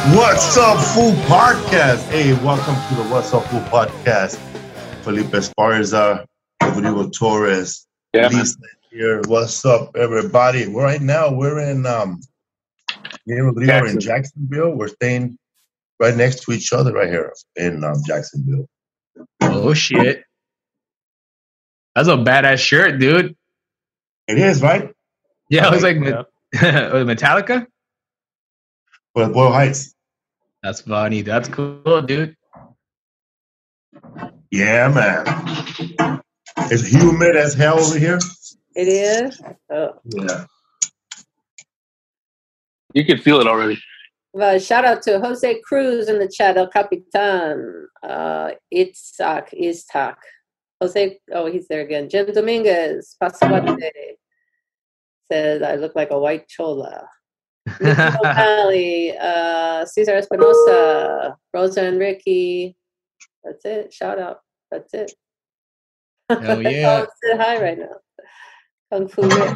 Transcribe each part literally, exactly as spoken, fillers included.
What's Up Fool Podcast? Hey, welcome to the What's Up Fool Podcast. Felipe Esparza, Rodrigo Torres, yeah, Lisa here. What's up, everybody? Right now, we're in um, me and Rodrigo are in Jacksonville. We're staying right next to each other right here in um, Jacksonville. Oh shit! That's a badass shirt, dude. It is, right? Yeah, it was like yeah. Metallica. Well, Boyle Heights. That's funny. That's cool, dude. Yeah, man. It's humid as hell over here. It is? Oh. Yeah. You can feel it already. Well, shout out to Jose Cruz in the chat, El Capitan. Uh, Itzhak, Itzhak. Jose, oh, he's there again. Jim Dominguez, Pasawate. Says, I look like a white chola. Valley, uh, Cesar Espinosa, Rosa and Ricky. That's it. Shout out. That's it. Hell yeah. Say hi right now. Kung Fu Rick.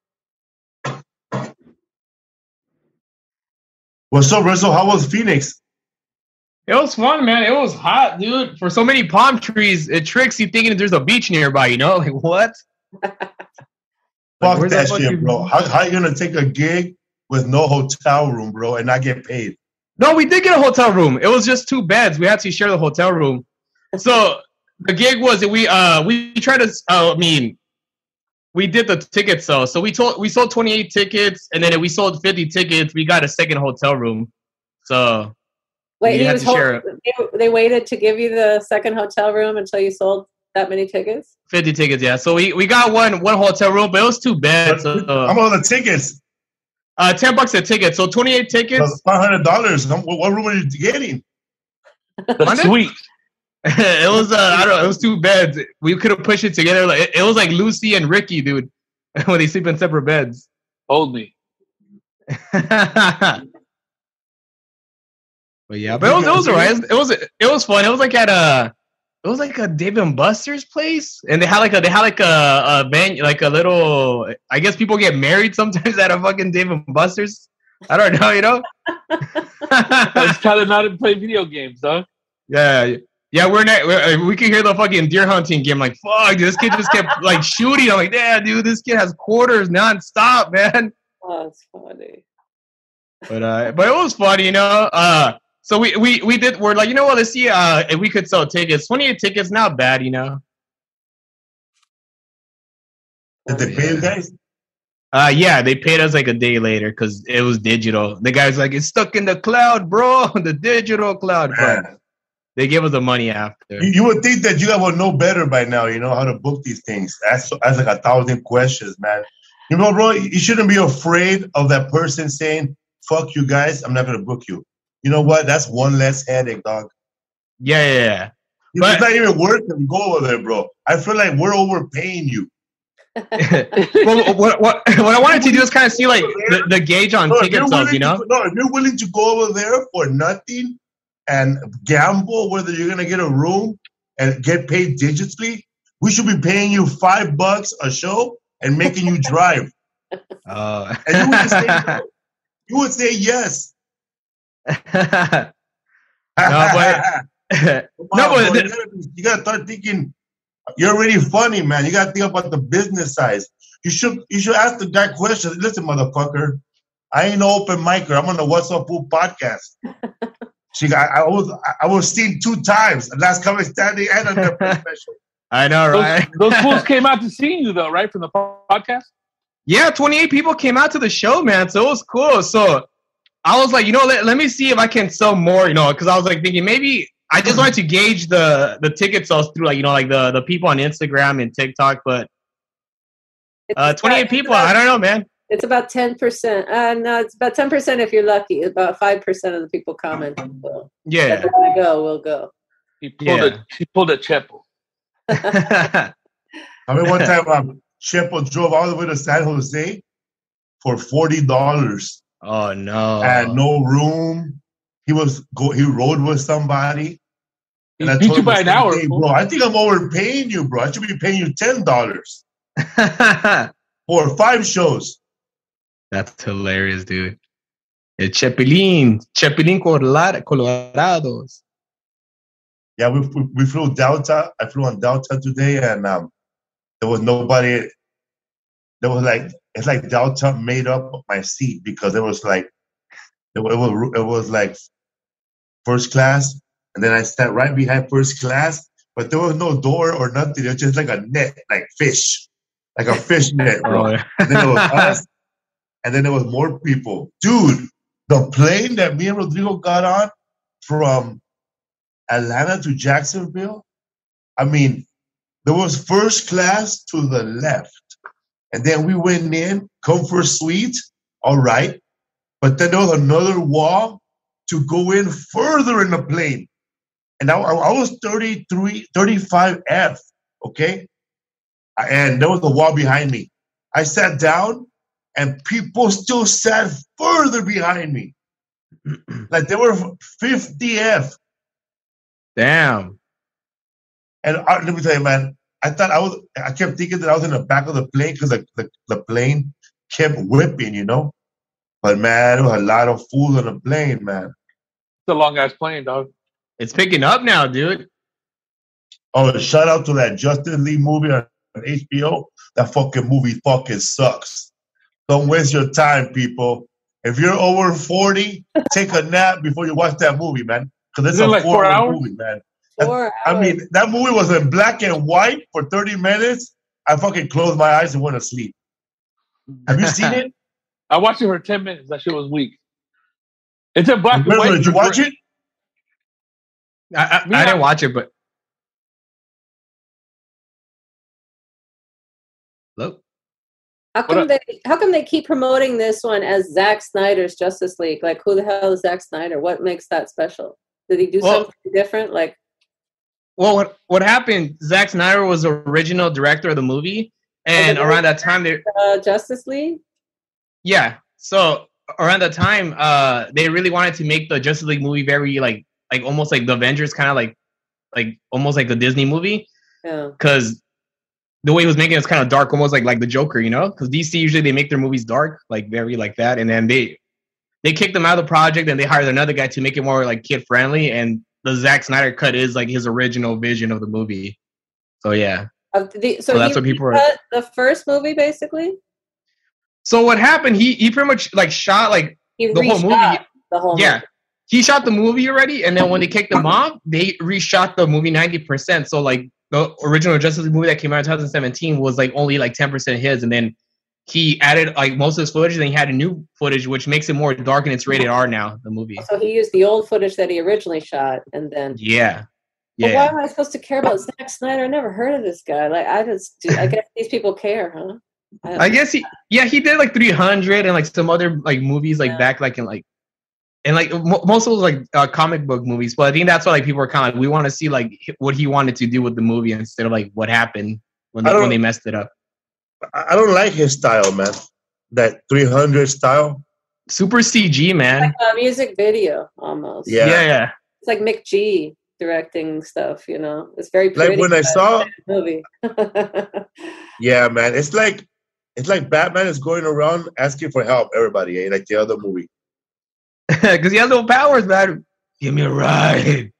What's up, Russell? How was Phoenix? It was fun, man. It was hot, dude. For so many palm trees, it tricks you thinking there's a beach nearby, you know? Like, what? Fuck like, that shit, bro. How, how you going to take a gig with no hotel room, bro, and not get paid? No, we did get a hotel room. It was just two beds. We had to share the hotel room. So the gig was that we uh we tried to uh, I mean we did the ticket sale. So we told we sold twenty-eight tickets, and then we sold fifty tickets. We got a second hotel room. So wait, we he had was to share hold, they, they waited to give you the second hotel room until you sold that many tickets? fifty tickets, yeah. So we, we got one one hotel room, but it was two beds. So, uh, I'm on the tickets. Uh, ten bucks a ticket. So twenty-eight tickets. Five hundred dollars. What, what room are you getting? The suite. It was uh, I don't know. It was two beds. We could have pushed it together. Like it, it was like Lucy and Ricky, dude, when they sleep in separate beds. Hold me. But yeah, but it was it was alright. It was it was fun. It was like at a it was like a Dave and Buster's place, and they had like a they had like a a venue, like a little. I guess people get married sometimes at a fucking Dave and Buster's. I don't know, you know. It's kind of not to play video games, huh? Yeah, yeah. We're not. We're, we can hear the fucking deer hunting game. Like, fuck, this kid just kept like shooting. I'm like, yeah, dude, this kid has quarters nonstop, man. Oh, that's funny. But uh, but it was funny, you know. Uh. So we, we, we did, we're like, you know what, let's see uh, if we could sell tickets. twenty-eight tickets, not bad, you know. Did they pay you guys? Uh, yeah, they paid us like a day later because it was digital. The guy's like, it's stuck in the cloud, bro. The digital cloud. Bro. They gave us the money after. You, you would think that you guys would know better by now, you know, how to book these things. That's, that's like a thousand questions, man. You know, bro, you shouldn't be afraid of that person saying, fuck you guys, I'm not going to book you. You know what? That's one less headache, dog. Yeah, yeah, yeah. You know, it's not even worth it to go over there, bro. I feel like we're overpaying you. Well, what, what, what I wanted to do is kind of see, like, the, the gauge on no, ticket sales, you know? To, no, if you're willing to go over there for nothing and gamble whether you're going to get a room and get paid digitally, we should be paying you five bucks a show and making you drive. Uh. And you would say no. You would say yes. no, but no, but you, gotta, you gotta start thinking. You're already funny, man. You gotta think about the business side. You should you should ask the guy questions. Listen, motherfucker, I ain't no open micer. I'm on the What's Up Fool podcast. She got. I was I was seen two times. Last Comic Standing and on their special. I know, right? Those, those fools came out to see you, though, right, from the podcast. Yeah, twenty-eight people came out to the show, man. So it was cool. So I was like, you know, let, let me see if I can sell more, you know, because I was like thinking maybe I just wanted to gauge the the ticket sales through, like, you know, like the, the people on Instagram and TikTok. But uh, twenty-eight people, about, I don't know, man. It's about ten percent. Uh, no, it's about ten percent if you're lucky. About five percent of the people comment. So yeah. If we're gonna go, we'll go. He pulled, yeah. a, he pulled a Chepo. I mean, one time um, Chepo drove all the way to San Jose for forty dollars. Oh no! And no room. He was go. He rode with somebody. He and beat you by an hour, hey, bro. I think I'm overpaying you, bro. I should be paying you ten dollars for five shows. That's hilarious, dude. El Chepilín, Chepilín Colorado, Colorados. Yeah, we, we we flew downtown. I flew on downtown today, and um, there was nobody. There was like it's like downtown made up my seat because it was like it was it was, it was like first class, and then I sat right behind first class, but there was no door or nothing. It was just like a net, like fish, like a fish net, bro. Oh, yeah. And then it was us, and then there was more people. Dude, the plane that me and Rodrigo got on from Atlanta to Jacksonville, I mean, there was first class to the left. And then we went in, comfort suite, all right. But then there was another wall to go in further in the plane. And I, I was thirty-three, thirty-five F, okay? And there was a wall behind me. I sat down, and people still sat further behind me. Like they were fifty F. Damn. And uh, let me tell you, man, I thought I was, I kept thinking that I was in the back of the plane because the, the, the plane kept whipping, you know? But man, there was a lot of fools on the plane, man. It's a long ass plane, dog. It's picking up now, dude. Oh, shout out to that Justice League movie on H B O. That fucking movie fucking sucks. Don't waste your time, people. If you're over forty, take a nap before you watch that movie, man. Because it's Is it a like four four-hour hours? movie, man. Four I hours. mean, that movie was in black and white for thirty minutes. I fucking closed my eyes and went to sleep. Have you seen it? I watched it for ten minutes. That shit was weak. It's in black and Remember, white. did you watch it? I, I, Me, I I- didn't watch it, but. Look. How come What they how come they keep promoting this one as Zack Snyder's Justice League? Like, who the hell is Zack Snyder? What makes that special? Did he do Well- something different? Like, Well, what what happened? Zack Snyder was the original director of the movie, and Oh, the around that time, they uh, Justice League? yeah. So around that time, uh, they really wanted to make the Justice League movie very like like almost like the Avengers, kind of like like almost like the Disney movie, Yeah. because the way he was making it was kind of dark, almost like like the Joker, you know? Because D C usually they make their movies dark, like very like that, and then they they kicked him out of the project, and they hired another guy to make it more like kid friendly, and the Zack Snyder cut is like his original vision of the movie. So yeah. Of the, so Well, that's he what people are- cut the first movie, basically? So what happened? He he pretty much like shot like He the whole reshot movie. The whole Yeah. movie. He shot the movie already, and then when they kicked him off, they reshot the movie ninety percent. So like the original Justice League movie that came out in twenty seventeen was like only like ten percent his, and then he added like most of his footage, and he had a new footage, which makes it more dark, and it's rated R now. The movie. So he used the old footage that he originally shot, and then. Yeah. But why Yeah. am I supposed to care about Zack Snyder? I never heard of this guy. Like, I just, do, I guess these people care, huh? I guess he, yeah, he did like three hundred and like some other like movies like Yeah. back like in like, and like mo- most of those like uh, comic book movies. But I think that's why like people are kind of like we want to see like h- what he wanted to do with the movie instead of like what happened when I they, don't- when they messed it up. I I don't like his style, man. That three hundred style. Super C G, man. Like a music video, almost. Yeah. Yeah, yeah. It's like Mick G directing stuff, you know? It's very Like pretty. when I saw, movie. yeah, man. It's like it's like Batman is going around asking for help. Everybody, eh? Like the other movie. Because he has no powers, man. Give me a ride.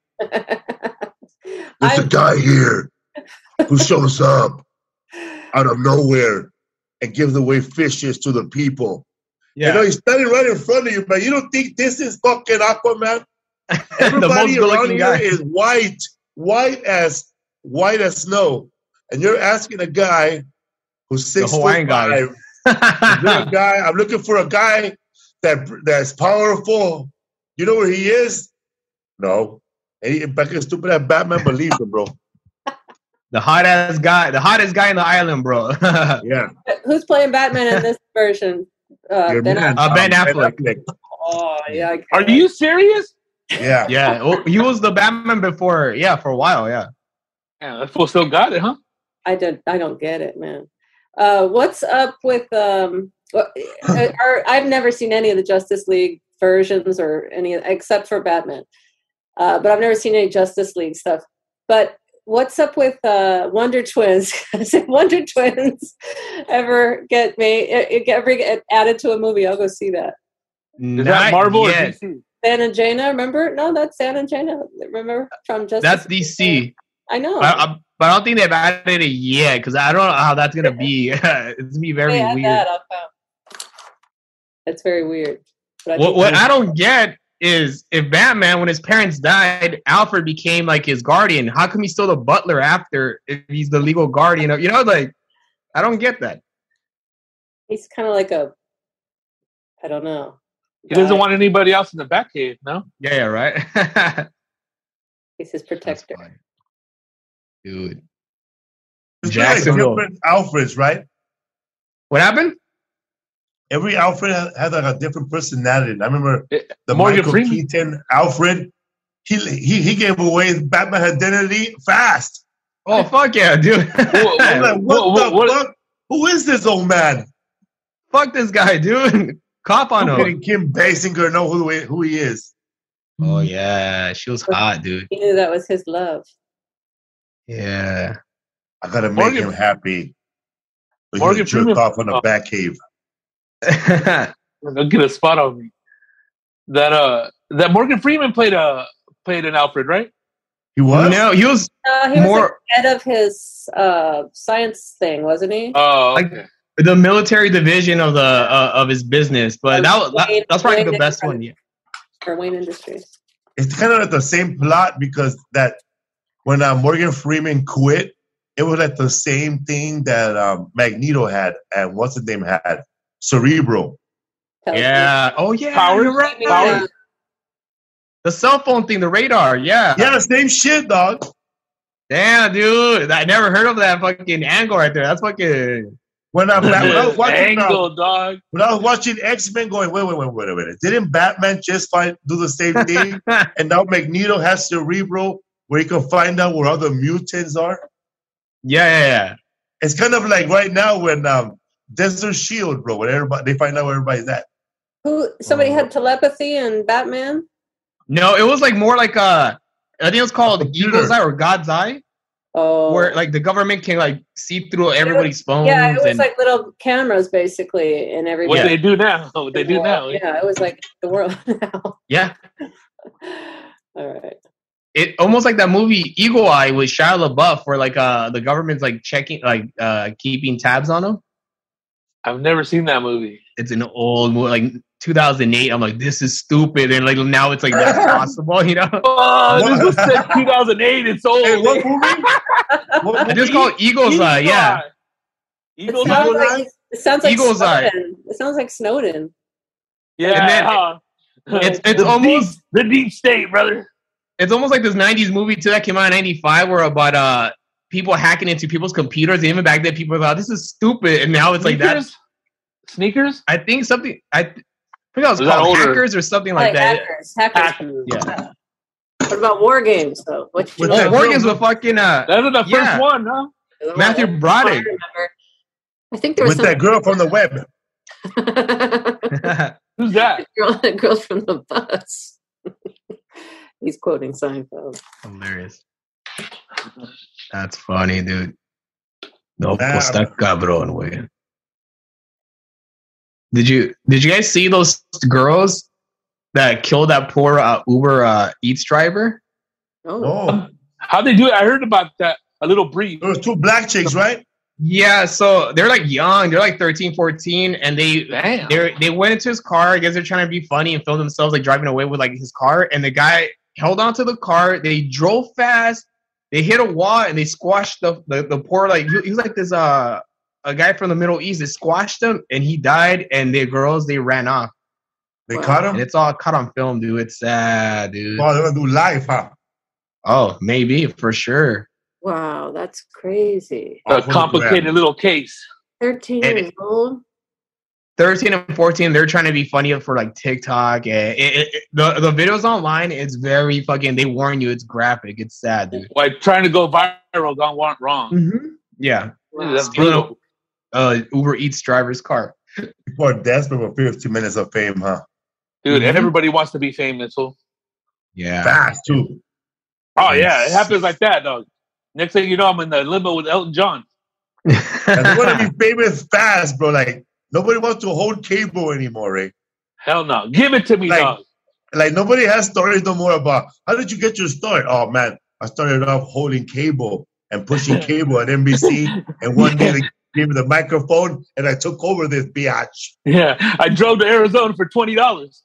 There's a I, guy here who shows up out of nowhere and gives away fishes to the people. You know, he's standing right in front of you, man. You don't think this is fucking Aquaman? the most Everybody good around looking here guy. is white, white as white as snow, and you're asking a guy who's The six foot Hawaiian guy. five. You're a guy. I'm looking for a guy that that's powerful. You know where he is? No. And he, back in stupid ass Batman believes him, bro. The hot ass guy, the hottest guy in the island, bro. Yeah. who's playing Batman in this version? Uh, Your Ben man, Affleck. Uh, Ben um, Affleck. Oh, yeah. I Are can't. you serious? Yeah. Yeah, oh, he was the Batman before. Yeah, for a while. Yeah. Yeah, that fool still got it, huh? I don't. I don't get it, man. Uh, what's up with um? what- Are, I've never seen any of the Justice League versions or any except for Batman. Uh, but I've never seen any Justice League stuff. But what's up with uh, Wonder Twins? If Wonder Twins ever get made, ever get added to a movie, I'll go see that. Is that Marvel yet. or D C? San and Jaina, remember? No, that's San and Jaina. Remember from Justice? That's D C. I know. But I, but I don't think they've added it yet because I don't know how that's gonna be. It's gonna be very Hey, add weird. that, I'll come. That's very weird. But I What, think what I don't get is if Batman, when his parents died, Alfred became like his guardian. How come he's still the butler after if he's the legal guardian? Of, you know, like I don't get that. he's kind of like a, I don't know. He doesn't guy. want anybody else in the Batcave, no? Yeah, yeah, right. He's his protector. Dude. It's like Jacksonville. different Alfreds, right? What happened? Every Alfred had, had like a different personality. I remember It- the Morgan Michael Freeman. Keaton Alfred. He, he he gave away his Batman identity fast. Oh fuck yeah, dude. Whoa, I'm like, what What- the what- fuck? Who is this old man? Fuck this guy, dude. Cop on How him. can Kim Basinger know who he, who he is? Oh yeah, she was hot, dude. He knew that was his love. Yeah. I gotta make Morgan- him happy. But Morgan he jerked Freeman- off on the oh. Batcave. Don't get a spot on me. That uh, that Morgan Freeman played a played an Alfred, right? He was? No, he was Uh, he was More- like head of his uh, science thing, wasn't he? Oh, Like- okay. the military division of the uh, of his business, but that was that, Wayne- that's probably the Wayne best Industries. one. Yeah. For Wayne Industries. It's kind of like the same plot because that when uh, Morgan Freeman quit, it was like the same thing that um, Magneto had and what's his name had? Cerebro. Yeah. Oh yeah. Power- You're right. Power- The cell phone thing, the radar. Yeah. Yeah, same shit, dog. Damn, dude. I never heard of that fucking angle right there. That's fucking. When, I, when I was watching, uh, Angle, dog. when I was watching X-Men, going, wait, wait, wait, wait a minute. Didn't Batman just find do the same thing? And now Magneto has Cerebro, where he can find out where other mutants are. Yeah, yeah, yeah. It's kind of like right now when um, Desert Shield, bro, when everybody they find out where everybody's at. Who? Somebody Oh. had telepathy and Batman. No, it was like more like uh, I think it was called Computer. Eagle's Eye or God's Eye, Oh, where like the government can like see through everybody's phones. yeah, it was and, like little cameras basically in every. What Yeah. they do now? What they do now? Yeah, it was like the world now. yeah. All right. It almost like that movie Eagle Eye with Shia LaBeouf, where like uh the government's like checking, like uh keeping tabs on him. I've never seen that movie. It's an old movie, like two thousand eight. I'm like, this is stupid, and like now it's like that's possible, you know? Oh, What? this was said two thousand eight. It's old. Hey, what movie? What It movie? is called Eagle's Eye. Yeah, It Eagle's sounds Eye. like, it sounds like Eagle's Eye. Snowden. It sounds like Snowden. Yeah. And then huh. it's it's the almost deep, the deep state, brother. it's almost like this nineties movie too that came out in ninety-five, where about uh people hacking into people's computers. And even back then, people thought this is stupid, and now it's like that. Sneakers? Sneakers? I think something I th- I think that was Was that called older? Hackers or something like, Like that. hackers. Hackers. Hackers. Yeah. What about war games though? What you With know? that Oh, girl- Morgan's with fucking uh That was the first Yeah. one, huh? Matthew I Broderick. remember. I think there was With that girl from the web. some Who's that? girl, girls from the bus. He's quoting Seinfeld. Hilarious. That's funny, dude. No, Nah. pues está cabrón, güey. Did you did you guys see those girls that killed that poor uh, Uber uh, Eats driver? Oh, Oh, How'd they do it? I heard about that. A little brief. there was two black chicks, right? Yeah, so they're like young, they're like thirteen, fourteen, and they Damn. they they went into his car. I guess they're trying to be funny and film themselves like driving away with like his car, and the guy held onto the car. They drove fast. They hit a wall and they squashed the the, the poor like he, he was like this uh a guy from the Middle East. They squashed him and he died. And the girls they ran off. They Wow. caught And him. it's all caught on film, dude. It's sad, dude. Oh, they're gonna do live, huh? Oh, maybe for sure. wow, that's crazy. A Off of the complicated grab. little case. Thirteen And- years old. thirteen and fourteen, they're trying to be funny for like TikTok. And it, it, it- the the videos online, it's very fucking. They warn you, it's graphic. It's sad, dude. Like trying to go viral gone wa- wrong. Mm-hmm. Yeah, Wow. That's Stealing brutal. a uh, Uber Eats driver's car. People are desperate for fifteen minutes of fame, huh? Dude, Mhm. everybody wants to be famous. So. Yeah. Fast too. Oh, yeah. It happens like that, dog. Next thing you know, I'm in the limo with Elton John. And they want to be famous fast, bro. Like nobody wants to hold cable anymore, right? Hell no. Give it to me, Like- dog. Like nobody has stories no more about how did you get your start? Oh man, I started off holding cable and pushing cable at N B C, and one day they gave me the microphone and I took over this biatch. Yeah. I drove to Arizona for twenty dollars.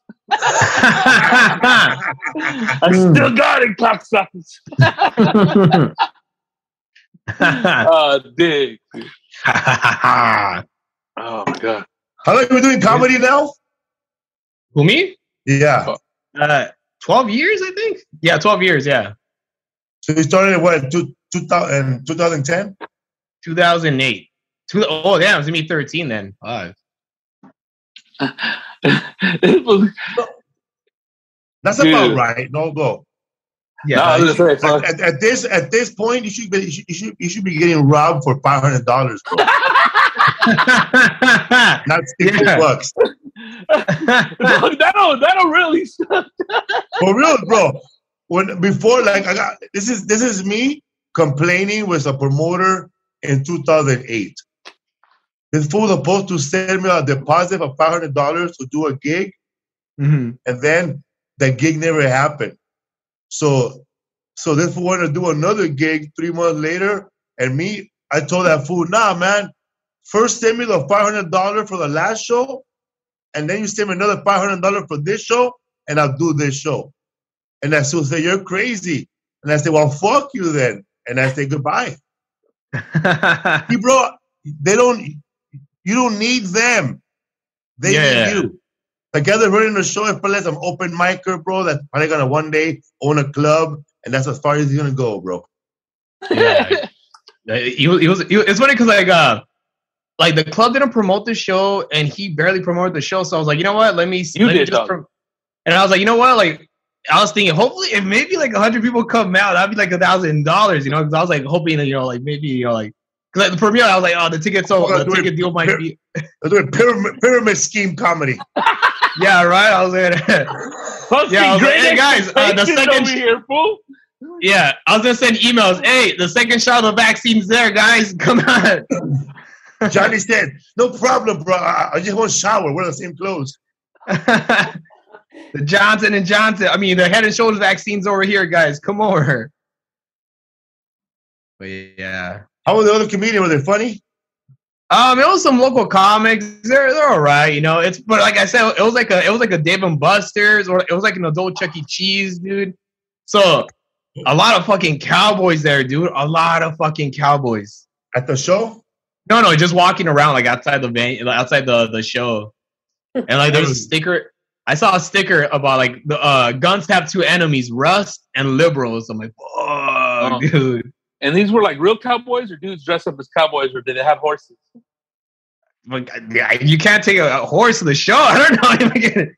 I still got it, cocksuckers. uh, dig. Oh my god. How long have you been doing comedy now? Who, me? Yeah. Uh, twelve years, I think. Yeah, twelve years. Yeah, So you started at what, two, two thousand, twenty ten? two thousand eight. Two, oh, damn, it was me thirteen then. Five. It was- That's Dude. about right. No, go. Yeah, No, I was gonna say, fuck. At, at this at this point, you should be you should, you should, you should be getting robbed for five hundred dollars, bro. Not sixty Yeah. bucks. that'll that'll really suck. For real, bro. When before, like I got this is this is me complaining with a promoter in two thousand eight. This fool was supposed to send me a deposit of five hundred dollars to do a gig, hmm and then that gig never happened. So, so this fool wanted to do another gig three months later, and me, I told that fool, nah, man, first send me the five hundred dollars for the last show, and then you send me another five hundred dollars for this show, and I'll do this show. And that fool said, you're crazy. And I said, well, fuck you then. And I said, goodbye. See, bro, they don't, you don't need them. They Yeah. need you. Together running the show, if I'm an open micer, bro, that's probably gonna one day own a club, and that's as far as he's gonna go, bro. yeah. He was, he was, he was, it's funny because like uh like the club didn't promote the show and he barely promoted the show, so I was like, you know what, let me You let me did, just dog. prom-. And I was like, you know what, like I was thinking hopefully if maybe like a hundred people come out, that'd be like a thousand dollars, you know, because I was like hoping that, you know, like maybe, you know, like because like the premiere I was like, oh, the ticket so Oh, the doing ticket deal might pyra- be They're doing pyramid, pyramid scheme comedy. yeah, right. I was like Fuck Yeah, I was me, like, great hey, guys, uh, the expectations second- over here, fool. yeah, I was gonna send emails. Hey, the second shot of the vaccine's there, guys. Come on. Johnny said, no problem, bro. I, I just want to shower. We're the same clothes. The Johnson and Johnson. I mean, the Head and Shoulders vaccine's over here, guys. Come over. But yeah. How was the other comedian? Was it funny? Um, it was some local comics. They're they're all right, you know. It's but like I said, it was like a it was like a Dave and Buster's, or it was like an adult Chuck E. Cheese, dude. So a lot of fucking cowboys there, dude. A lot of fucking cowboys. At the show? No, no, just walking around like outside the van, like, outside the the show, and like there's a sticker. I saw a sticker about like the uh, guns have two enemies, Rust and liberals. I'm like, fuck, Oh. dude. And these were like real cowboys, or dudes dressed up as cowboys, or did they have horses? Like, yeah, you can't take a, a horse to the show. I don't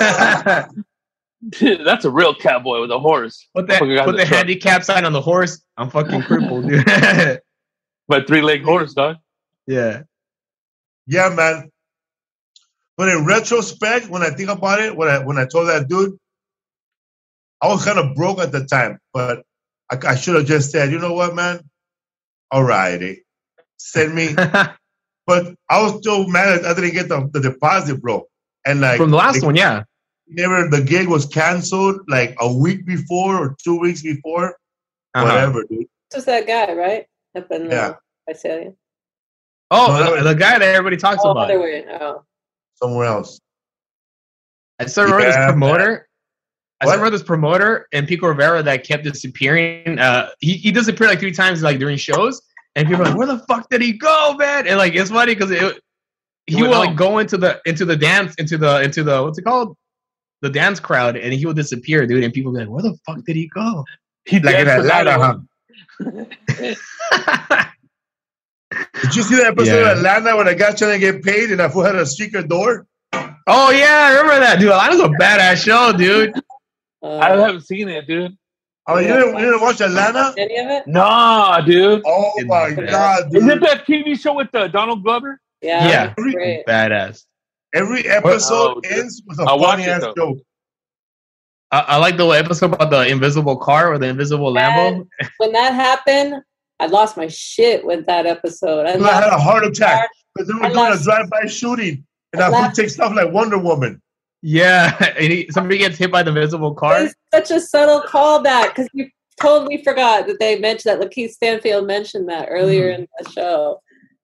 know. That's a real cowboy with a horse. Put the, Fucking got put the the truck. handicap sign on the horse. I'm fucking crippled, dude. But three leg horse, dog. Yeah. Yeah, man. But in retrospect, when I think about it, when I when I told that dude, I was kind of broke at the time, but I, I should have just said, you know what, man? All righty. Send me. But I was still mad I didn't get the, the deposit, bro. And like From the last the, one, yeah. never the gig was canceled like a week before or two weeks before. Uh-huh. Whatever, dude. This was that guy, right? Up in Yeah. uh, Visalia. Oh, No, the, the guy that everybody talks Oh, about. other way. Oh. Somewhere else. I still remember this Yeah, promoter. I What? still remember this promoter and Pico Rivera that kept disappearing. Uh, he, he disappeared like three times like during shows, and people were like, "Where the fuck did he go, man?" And like it's funny because it he He would went like home. go into the into the dance into the into the what's it called the dance crowd, and he would disappear, dude. And people would be like, "Where the fuck did he go?" He Like in danced the night Atlanta, away. huh? Did you see that episode Yeah. of Atlanta when a guy trying to get paid and I fool had a secret door? Oh yeah, I remember that, dude. That was a badass show, dude. Uh, I haven't seen it, dude. Oh, you didn't, you didn't watch Atlanta? Any of it? Nah, dude. Oh my Yeah. God, Is it dude. that T V show with uh, Donald Glover? Yeah. Yeah. Great. Badass. Every episode Oh, dude. ends with a I'll watch funny it, ass though. joke. I, I like the episode about the invisible car or the invisible Lambo. When that happened, I lost my shit with that episode. I, I had a lost heart attack because they I were doing a lost- drive-by shooting, and I I would laughed- take stuff like Wonder Woman. Yeah, and he, somebody gets hit by the invisible car. It's such a subtle callback because you totally forgot that they mentioned that Lakeith Stanfield mentioned that earlier mm-hmm. in the show.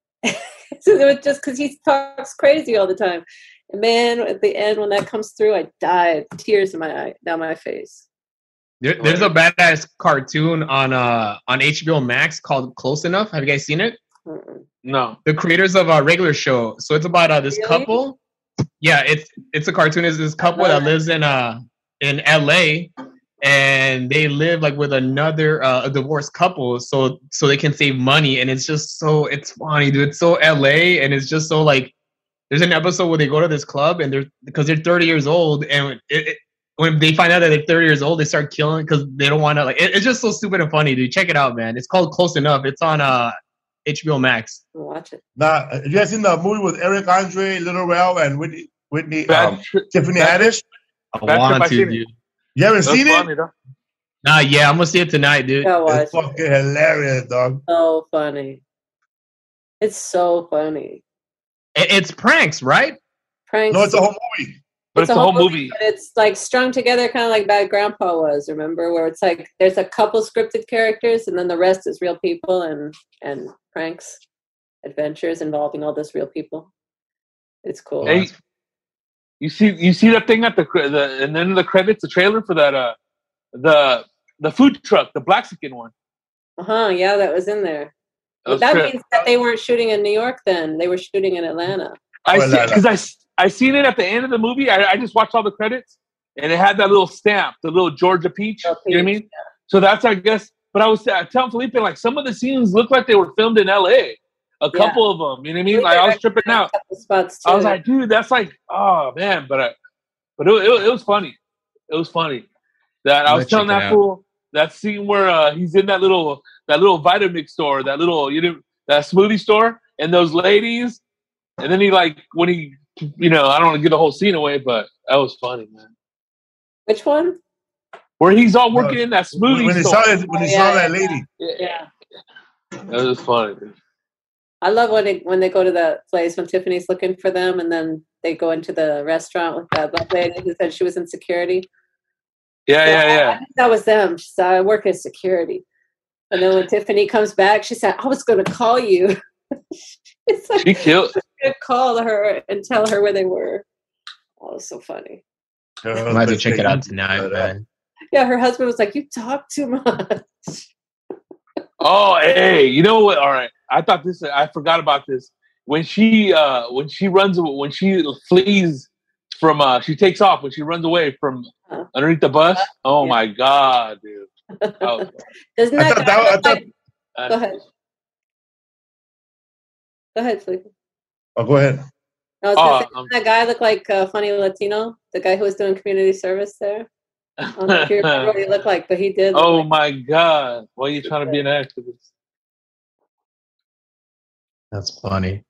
So it was just because he talks crazy all the time. And man, at the end when that comes through, I died, tears in my eye, down my face. There, there's a badass cartoon on uh on H B O Max called Close Enough. Have you guys seen it? Mm-mm. No. The creators of a regular show. So it's about uh, this Really? couple. Yeah, it's it's a cartoon. It's this couple that lives in uh in L A, and they live like with another uh, a divorced couple, so so they can save money. And it's just so it's funny, dude. It's so L A, and it's just so like there's an episode where they go to this club and they're because they're thirty years old, and it, it, when they find out that they're thirty years old, they start killing because they don't want to like. It, it's just so stupid and funny, dude. Check it out, man. It's called Close Enough. It's on uh H B O Max. Watch it. Now, have you guys seen the movie with Eric Andre, Lil Rel, and Whitney, Whitney Bad um, tri- Tiffany bad- Haddish? I Bad want trip, I to, seen it. dude. You haven't That's seen funny, it? though. Nah, yeah, I'm gonna see it tonight, dude. Yeah, watch It's it. fucking hilarious, dog. So funny. It's so funny. It- It's pranks, right? Pranks. No, it's a whole movie. But it's, a the whole movie. But it's like strung together, kind of like Bad Grandpa was. Remember, where it's like there's a couple scripted characters, and then the rest is real people and and pranks, adventures involving all those real people. It's cool. Hey, you see, you see that thing at the cre- the and then the credits, the trailer for that uh the the food truck, the Blaxican one. Uh huh. Yeah, that was in there. That was That cra- means that they weren't shooting in New York then. They were shooting in Atlanta. I Oh, see Atlanta. because I s- I seen it at the end of the movie. I, I just watched all the credits, and it had that little stamp, the little Georgia peach. Georgia You know what I peach, mean? So that's I guess. But I was uh, telling Felipe like some of the scenes look like they were filmed in L A. A Yeah. couple of them. You know what I mean? Like I was tripping out. A couple spots too. I was like, dude, that's like, oh man, but I, but it, it, it was funny. It was funny that I I'm was gonna telling check it that out. fool that scene where uh, he's in that little that little Vitamix store, that little you know that smoothie store, and those ladies, and then he like when he you know I don't want to give the whole scene away, but that was funny, man. Which one? Where he's all working in that smoothie When, when he store. saw it, when he Oh, saw yeah, that yeah, lady. Yeah. That was funny. Dude. I love when they when they go to the place when Tiffany's looking for them, and then they go into the restaurant with that black lady who said she was in security. Yeah, yeah, I yeah. think that was them. She said, "I work as security." And then when Tiffany comes back, she said, "I was going to call you." It's like She killed. to call her and tell her where they were. Oh, it was so funny. Uh, I might have to check it out tonight, man. Yeah, her husband was like, "You talk too much." Oh, hey, you know what? All right, I thought this. I forgot about this. When she, uh, when she runs, when she flees from, uh, she takes off when she runs away from Huh. underneath the bus. Oh Yeah. my god, dude! Oh, Doesn't I that thought guy that- I look thought- like? Go ahead. Go ahead, Felipe. Oh, go ahead. I was Oh, gonna say, um, doesn't that guy look like uh, funny Latino? The guy who was doing community service there. I don't know if you remember what he looked like, but he did. Look oh like, my god! Why are you trying to be an activist? That's funny.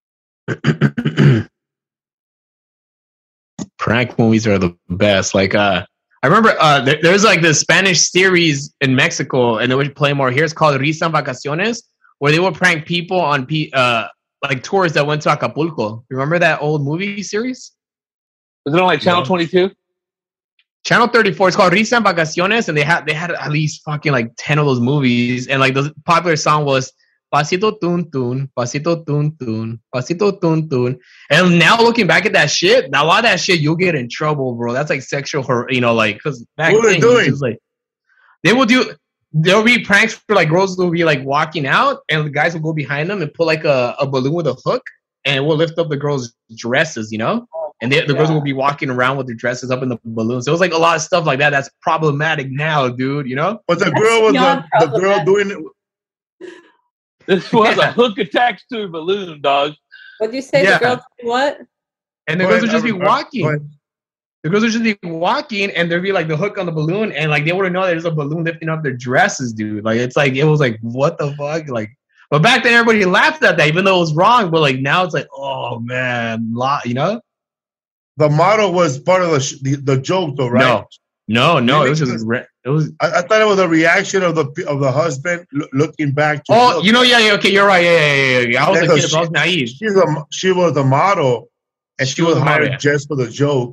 Prank movies are the best. Like, uh, I remember uh, there, there's like this Spanish series in Mexico, and they would play more here. It's called Risa en Vacaciones, where they would prank people on pe- uh, like tourists that went to Acapulco. You remember that old movie series? Was it on like Channel No. twenty-two? Channel thirty-four. It's called Risa en Vacaciones, and they had they had at least fucking like ten of those movies. And like the popular song was Pasito Tun Tun, Pasito Tun Tun, Pasito Tun Tun. And now looking back at that shit, now a lot of that shit you'll get in trouble, bro. That's like sexual, har- you know, like because back What are they then it was doing? just like they will do. There'll be pranks for like girls will be like walking out, and the guys will go behind them and pull like a, a balloon with a hook, and it will lift up the girls' dresses, you know. And they, the girls will be walking around with their dresses up in the balloons. So it was like a lot of stuff like that. That's problematic now, dude. You know? But the girl was beyond the, the girl problematic. doing it. This was Yeah. a hook attached to a balloon, dog. what'd you say? Yeah. The girl did what? And the Go girls ahead, would just be Albert. Go walking. ahead. The girls would just be walking, and there'd be like the hook on the balloon, and like they wouldn't know there's a balloon lifting up their dresses, dude. Like it's like it was like what the fuck, like. But back then everybody laughed at that, even though it was wrong. But like now it's like, oh man, lot, you know? The model was part of the, sh- the the joke, though, right? No, no, no. Really? It was just re- it was. I, I thought it was a reaction of the of the husband lo- looking back. To Oh, look. you know, yeah, yeah. Okay, you're right. Yeah, yeah, yeah. yeah. I was Yeah, a 'cause kid, but I was naive. she's a she was a model, and she, She was, was a model, hired yeah. just for the joke.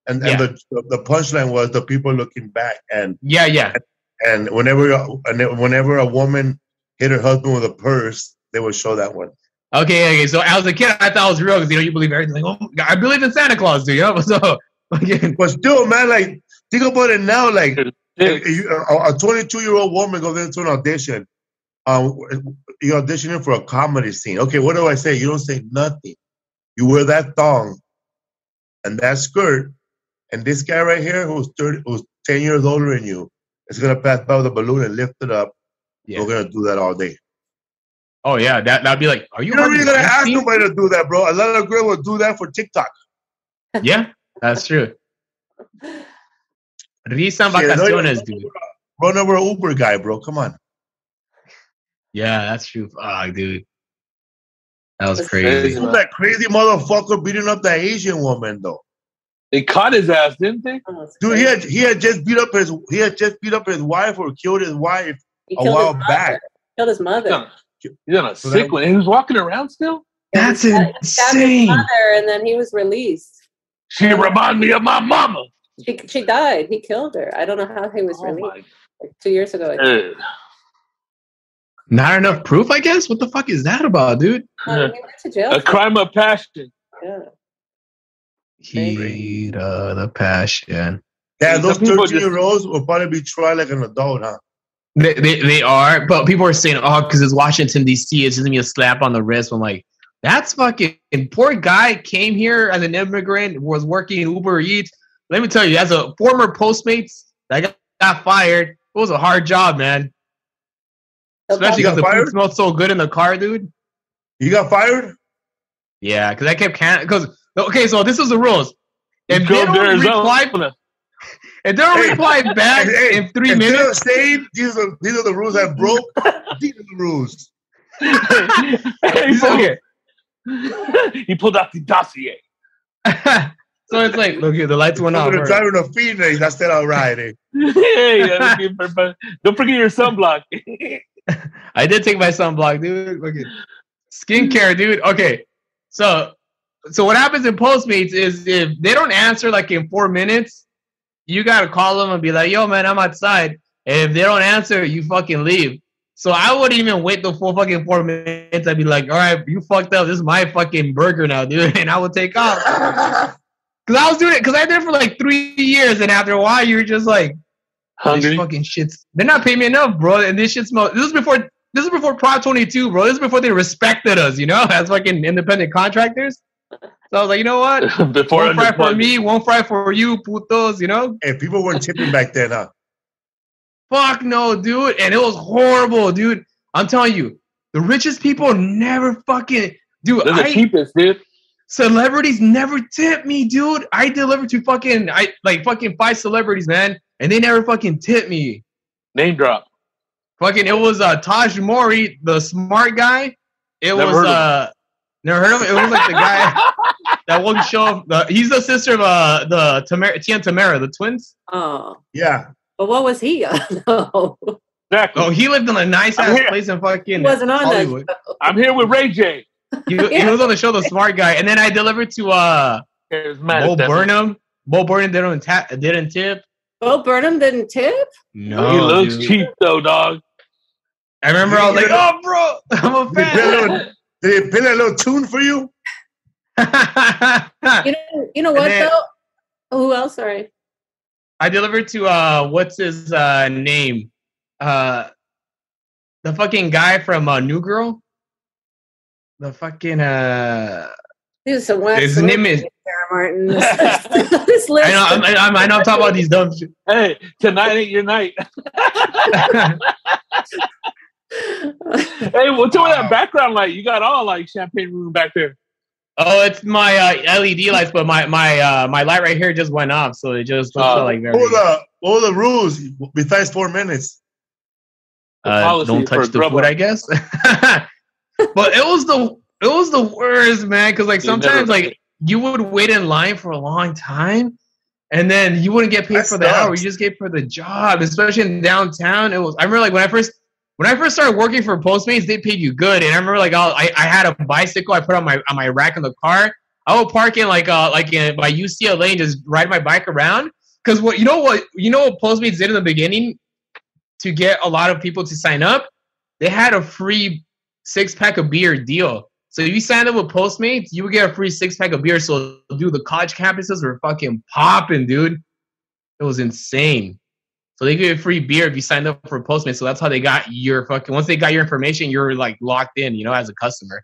and Yeah. and the the punchline was the people looking back, and Yeah, yeah. and whenever and whenever a woman hit her husband with a purse, they would show that one. Okay, okay. So as a kid, I thought it was real because you know you believe everything. Like, oh my God, I believe in Santa Claus, dude. You know? So again, But still, man, like think about it now, like. Dick. If you- A twenty-two-year-old woman goes into an audition. Um, you're auditioning for a comedy scene. Okay, what do I say? You don't say nothing. You wear that thong and that skirt, and this guy right here, who's thirty, who's ten years older than you, is gonna pass by with a balloon and lift it up. Yeah. We're gonna do that all day. oh yeah, that that'd be like, are you? You're not really Harvey gonna ask Weinstein? nobody to do that, bro. A lot of girls will do that for TikTok. Yeah, that's true. Risa en Shit, vacaciones, dude. Run over an Uber guy, bro. Come on. Yeah, that's true. Fuck, dude. That was That's crazy. crazy. Who's that crazy motherfucker beating up that Asian woman though? They caught his ass, didn't they? Oh, that's Dude, crazy. he had he had just beat up his he had just beat up his wife or killed his wife He a killed while his back. mother. Killed his He's mother. on, he's on a So sick that- one. And he was walking around still? That's He stabbed- he stabbed his insane. mother, and then he was released. She reminded me of my mama. She she died. He killed her. I don't know how he was Oh released. my Like two years ago. I think. God. Not enough proof, I guess. What the fuck is that about, dude? Oh, he went to jail. A for- crime of passion. Yeah. Heat of the passion. Yeah, Some those people thirteen year olds will probably be tried like an adult, huh? They, they, they are, but people are saying, oh, because it's Washington, D C, it's just gonna be a slap on the wrist. I'm like, that's fucking poor guy came here as an immigrant, was working Uber Eats. Let me tell you, as a former Postmates that got, got fired, it was a hard job, man. Especially got because the fired? food smelled so good in the car, dude. You got fired? Yeah, because I kept can because okay, so this is the rules. If they Go don't to reply, Arizona. if they don't Hey, reply back Hey, hey, in three if they're minutes, saying these are these are the rules I broke. These are the rules. he, pulled, okay. he pulled out the dossier. so it's like, look here, the lights went off. I'm right. driving a Phoenix. I said, all right. Eh? Hey, don't forget your sunblock. I did take my sunblock, dude. Look at skincare, dude. Okay, so so what happens in Postmates is if they don't answer like in four minutes, you gotta call them and be like, "Yo, man, I'm outside." And if they don't answer, you fucking leave. So I wouldn't even wait the full fucking four minutes. I'd be like, "All right, you fucked up. This is my fucking burger now, dude," and I would take off. Cause I was doing it, cause I did it for like three years, and after a while, you're just like, Hungry? "This fucking shit's." They're not paying me enough, bro, and this shit smells. This is before. This is before Prop twenty-two, bro. This is before they respected us, you know, as fucking independent contractors. So I was like, you know what? Before One fry for unemployment. me, one fry for you, putos, you know? Hey, people weren't tipping back then, huh? Fuck no, dude. And it was horrible, dude. I'm telling you, the richest people never fucking, dude. They're the I, cheapest, dude. celebrities never tip me, dude. I delivered to fucking, I like fucking five celebrities, man, and they never fucking tip me. Name drop. Fucking, it was uh, Taj Mori, the smart guy. It Never was heard of uh, never heard of him. It was like the guy that won't show up. The, he's the sister of uh, the Tamara, Tia and Tamara, the twins. Oh, Yeah. but what was he? no, Exactly. Oh, he lived in a nice I'm ass here. place in fucking he wasn't on Hollywood. that show. I'm here with Ray J. He, he was on the show, the smart guy, and then I delivered to uh, Here's Matt Bo Stefan. Burnham. Bo Burnham didn't ta- didn't tip. Bo Burnham didn't tip? No, he looks dude. cheap though, dog. I remember I was like, "Oh, bro, I'm a Did they play a fan." little, did they play a little tune for you? You know, you know what then- though? Who else? Sorry. I delivered to uh, what's his uh name? Uh, the fucking guy from uh, New Girl. The fucking uh, This is a wax his name is. Sarah Martin. this list. I know. I'm, I'm, I know. I'm talking about these dumb shit. Hey, tonight ain't your night. Hey, what's over that background light? You got all like champagne room back there. Oh, it's my uh, L E D lights, but my my uh, my light right here just went off, so it just looks Oh. like very. What were the, what were the rules besides four minutes? Uh, policy don't for touch the grub food, light. I guess. But it was the it was the worst, man. Because like You never- sometimes like you would wait in line for a long time, and then you wouldn't get paid That for the hour. sucks. You just get for the job, especially in downtown. It was. I remember like when I first when I first started working for Postmates, they paid you good, and I remember like I I had a bicycle I put on my on my rack in the car. I would park in like uh like in by U C L A and just ride my bike around. Because what you know what you know what Postmates did in the beginning to get a lot of people to sign up, they had a free six pack of beer deal. So if you signed up with Postmates, you would get a free six pack of beer. So dude, the college campuses were fucking popping, dude. It was insane. So they give you free beer if you signed up for Postmates. So that's how they got your fucking. Once they got your information, you're like locked in, you know, as a customer.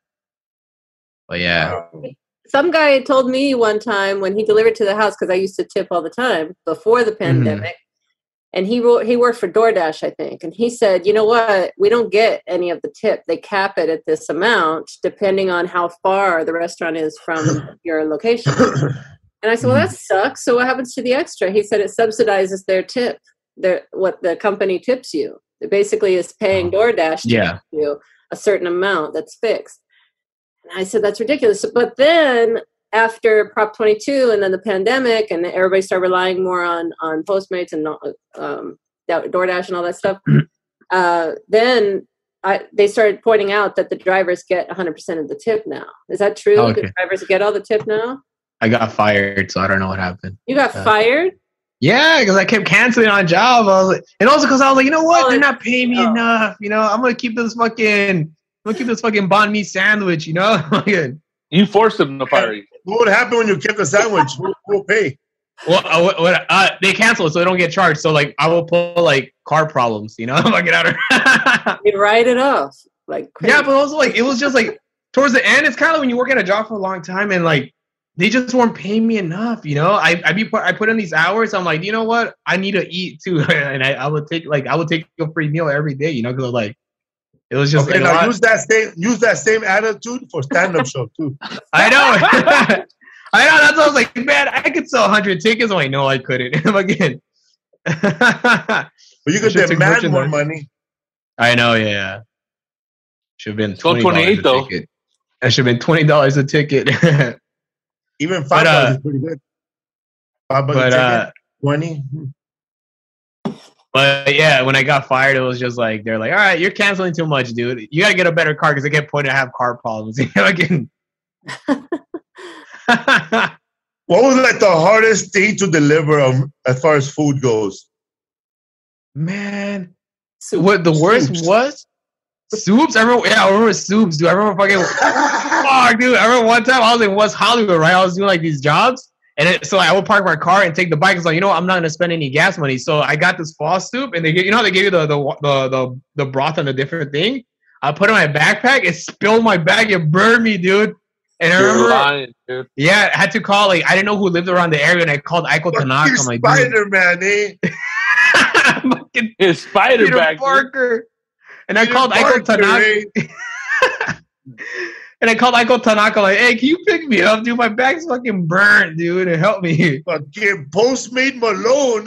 But yeah. Some guy told me one time when he delivered to the house, because I used to tip all the time before the pandemic, mm-hmm. and he wrote, he worked for DoorDash, I think, and he said, you know what, we don't get any of the tip. They cap it at this amount depending on how far the restaurant is from your location. And I said, well, that sucks. So what happens to the extra? He said it subsidizes their tip, their what the company tips you. It basically is paying DoorDash to yeah. tip you a certain amount that's fixed. And I said, that's ridiculous. But then after Prop twenty-two and then the pandemic and everybody started relying more on, on Postmates and um, DoorDash and all that stuff, uh, then I, they started pointing out that the drivers get one hundred percent of the tip now. Is that true? Oh, okay. Do drivers get all the tip now? I got fired, so I don't know what happened. You got uh, fired? Yeah, because I kept canceling on job. I was like, and also because I was like, you know what? Oh, they're not paying me oh. enough. You know, I'm going to keep this fucking... Look at this fucking banh mi sandwich, you know? You forced them to fire you. What would happen when you kept the sandwich? Who will pay? Well, uh, what, what, uh, they cancel it, so they don't get charged. So, like, I will pull, like, car problems, you know? Like, get out of You write it off. Like, crazy. Yeah, but also, like, it was just, like, towards the end, it's kind of like when you work at a job for a long time and, like, they just weren't paying me enough, you know? I I, be, I put in these hours. I'm like, you know what? I need to eat, too. And I, I would take, like, I would take a free meal every day, you know? Because, like, it was just okay, like now use that same use that same attitude for stand-up show too. I know. I know. That's what I was like, man, I could sell one hundred tickets. I'm like, no, I couldn't. Again. But you could demand more money. I know, yeah. Should have been twenty twenty-eight though. Ticket. That should have been twenty dollars a ticket. Even five dollars uh, is pretty good. Five bucks a ticket. Uh, twenty. But yeah, when I got fired, it was just like, they're like, all right, you're canceling too much, dude. You got to get a better car because they get pointed to have car problems. Again. What was like the hardest thing to deliver um, as far as food goes? Man, so what the worst soups. was? Soups? I remember, yeah, I remember soups, dude. I remember fucking, fuck, dude. I remember one time I was in West Hollywood, right? I was doing like these jobs. And it, so I would park my car and take the bike. It's like, you know what? I'm not going to spend any gas money. So I got this fall soup, and they get, you know how they give you the, the the the the broth and the different thing? I put it in my backpack. It spilled my bag. It burned me, dude. And I remember, lying, dude. Yeah, I had to call, like, I didn't know who lived around the area, and I called Aiko Tanaka. I'm like, Spider-Man, eh? His spider Peter bag. Parker. And I Peter called Parker, Aiko Tanaka. Eh? And I called Aiko Tanaka, like, hey, can you pick me up, dude? My bag's fucking burnt, dude, and help me. Fucking Postmate Malone,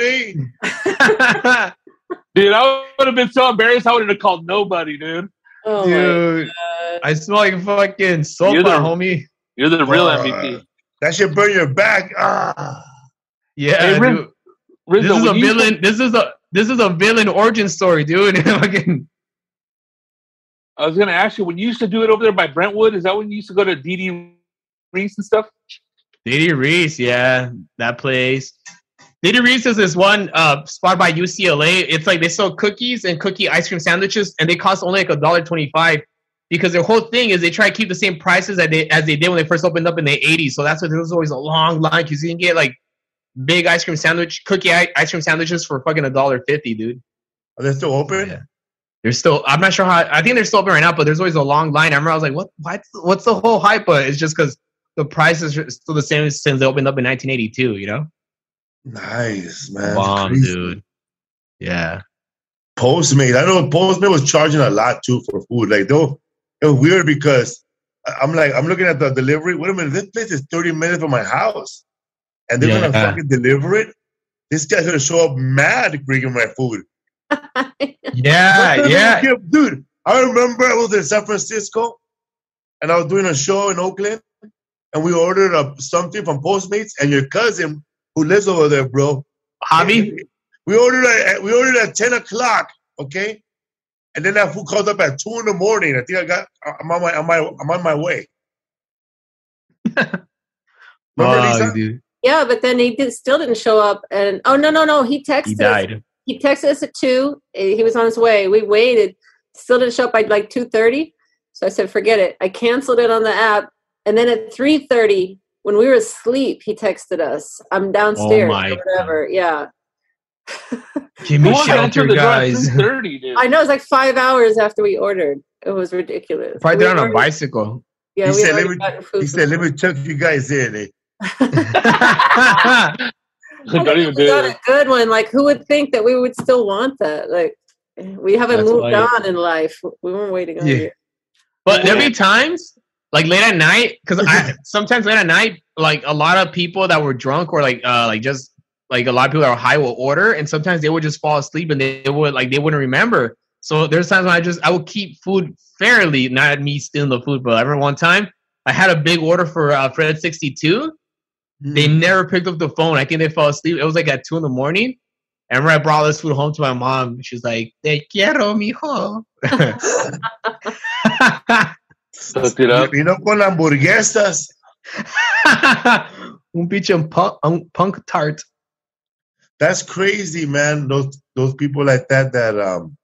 eh? Dude, I would have been so embarrassed, I would have called nobody, dude. Oh, dude, I smell like fucking sulfur, homie. You're the real uh, M V P. That should burn your back. Ah. Yeah, hey, dude. Rizzo, this is a villain. To- this is a this is a villain origin story, dude. Fucking. I was gonna ask you, when you used to do it over there by Brentwood, is that when you used to go to D D Reese and stuff? D D Reese, yeah, that place. D D Reese is this one uh, spot by U C L A. It's like they sell cookies and cookie ice cream sandwiches, and they cost only like a dollar twenty-five. Because their whole thing is they try to keep the same prices as they as they did when they first opened up in the eighties. So that's why there's always a long line, because you can get like big ice cream sandwich, cookie ice cream sandwiches for fucking a dollar fifty, dude. Are they still open? Yeah. They're still, I'm not sure how, I think they're still open right now, but there's always a long line. I remember I was like, what, what's, what's the whole hype? But it's just because the prices are still the same since they opened up in nineteen eighty-two, you know? Nice, man. Bomb, dude. Yeah. Postmate. I know Postmate was charging a lot too for food. Like, though, it was weird because I'm like, I'm looking at the delivery. Wait a minute, this place is thirty minutes from my house. And they're yeah. going to fucking deliver it? This guy's going to show up mad bringing my food. Yeah, yeah. Dude, I remember I was in San Francisco and I was doing a show in Oakland and we ordered a, something from Postmates, and your cousin who lives over there, bro. Javi? We ordered at, we ordered at ten o'clock, okay? And then that food called up at two in the morning. I think I got, I'm on my, I'm, my, I'm on my way. Remember, Fuck, Lisa? dude. Yeah, but then he did, still didn't show up. And oh no, no, no, he texted. He died. Us. He texted us at two. He was on his way. We waited. Still didn't show up by like two thirty. So I said, forget it. I canceled it on the app. And then at three thirty, when we were asleep, he texted us. I'm downstairs Oh my or whatever. Yeah. Give me Who wants to enter shelter, the door at guys. three thirty, dude? I know, it's like five hours after we ordered. It was ridiculous. Probably We did on a already- bicycle. Yeah, He we said, already let me- gotten food He from said, let me check you guys in. Eh? I Don't think even we do got it. a good one. Like, who would think that we would still want that? Like, we haven't That's moved light. on in life. We weren't waiting on Yeah. you. But there'll be times, like late at night, because I sometimes late at night, like a lot of people that were drunk or like uh like just like a lot of people that were high will order, and sometimes they would just fall asleep and they, they would like they wouldn't remember. So there's times when I just I would keep food fairly, not me stealing the food. But I remember one time I had a big order for uh, Fred sixty-two. They never picked up the phone. I think they fell asleep. It was like at two in the morning. I remember I brought this food home to my mom. She's like, "Te quiero, mijo." Hook it up. You know, con hamburguesas. Un pinche punk, un punk tart. That's crazy, man. Those those people like that. That um.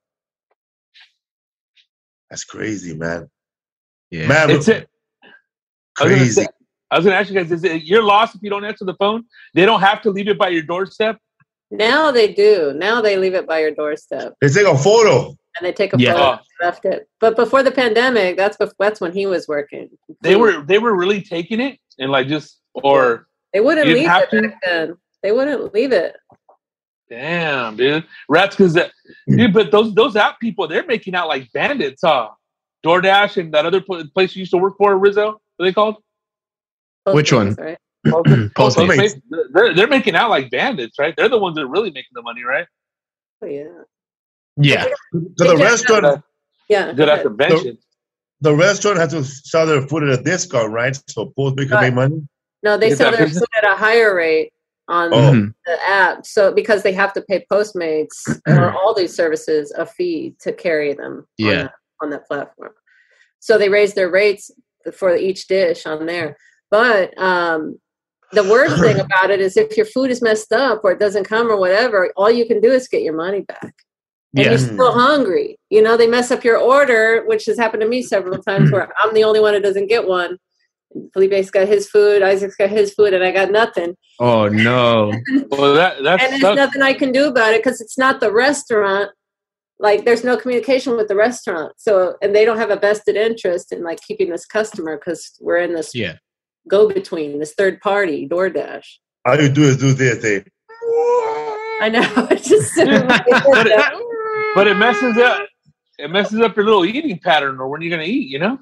That's crazy, man. Yeah. Man, It's it. I was gonna crazy. say- I was going to ask you guys, is it, you're lost if you don't answer the phone? They don't have to leave it by your doorstep? Now they do. Now they leave it by your doorstep They take a photo. and they take a Yeah. photo and left it. But before the pandemic, that's bef- that's when he was working. They were they were really taking it and like just, or, They wouldn't You'd leave have it to? back then. They wouldn't leave it. damn, dude. Rats, because, dude, but those those app people, they're making out like bandits, huh? DoorDash and that other pl- place you used to work for, Rizzo, what are they called? Which one? Right? Postmates. Postmates. They're, they're making out like bandits, right? They're the ones that are really making the money, right? Oh, yeah. Yeah. To the Yeah. restaurant, Yeah. Good go at ahead. convention. the restaurant has to sell their food at a discount, right? So Postmates can Right. make money. No, they Is sell that their business? food at a higher rate on Oh. Mhm. the app. So because they have to pay Postmates or all these services a fee to carry them Yeah. on, that, on that platform. So they raise their rates for each dish on there. But um, the worst thing about it is if your food is messed up or it doesn't come or whatever, all you can do is get your money back. And Yeah. you're still hungry. You know, they mess up your order, which has happened to me several times where I'm the only one who doesn't get one. Felipe's got his food, Isaac's got his food, and I got nothing. Oh no. Well, that that's And there's sucks. nothing I can do about it because it's not the restaurant. Like, there's no communication with the restaurant. So, and they don't have a vested interest in, like, keeping this customer because we're in this Yeah. go-between, this third party, DoorDash. All you do is do this. Eh? I know. It's just but, it, but it messes up. It messes up your little eating pattern, or when you're gonna eat. You know.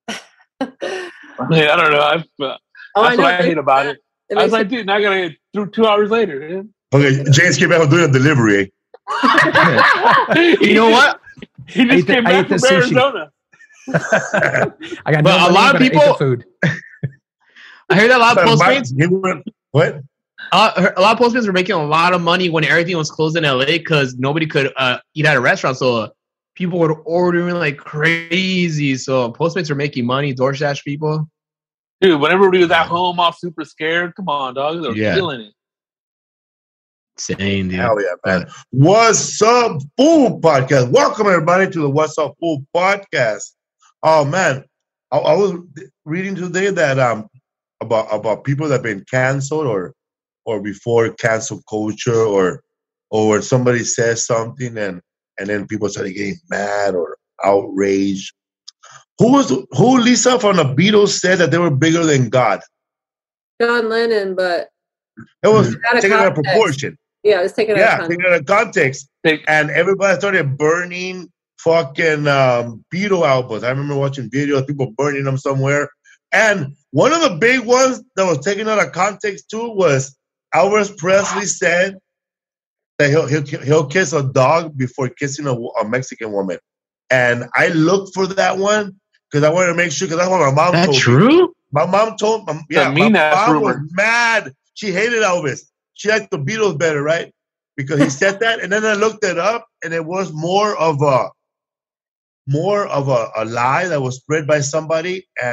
I mean, I don't know. I've, uh, Oh, that's know. what I hate about it. It I was makes like, dude, now I gotta get through two hours later. Dude. Okay, James came back doing a delivery. Eh? You know what? He I just ate the- came I back ate the from sushi. Arizona. I got But no a money, lot of but I ate the people- food. I heard that a lot of But my- Postmates. he went- What? Uh, a lot of Postmates were making a lot of money when everything was closed in L A because nobody could uh, eat at a restaurant. So uh, people were ordering like crazy. So Postmates were making money. DoorDash people. Dude, when everybody was at home, all super scared. Come on, dog. They were Yeah. killing it. Insane, dude. Hell yeah, man. What's Up Food Podcast. Welcome, everybody, to the What's Up Food Podcast. Oh, man. I, I was reading today that um about about people that have been canceled or or before cancel culture or or when somebody says something and and then people started getting mad or outraged. Who was who Lisa from the Beatles said that they were bigger than God? John Lennon, but It was Out of taken out of context. proportion. yeah, it's taken Yeah, out of context. taken out of context. Take- And everybody started burning fucking um, Beatle albums. I remember watching videos, people burning them somewhere. And one of the big ones that was taken out of context too was Elvis Presley said that he'll he'll, he'll kiss a dog before kissing a, a Mexican woman. And I looked for that one because I wanted to make sure, because that's what my mom That told me. true? My mom told me, yeah, mean my ass mom was rumor. mad. She hated Elvis. She liked the Beatles better, right? Because he said that. And then I looked it up, and it was more of a more of a, a lie that was spread by somebody. And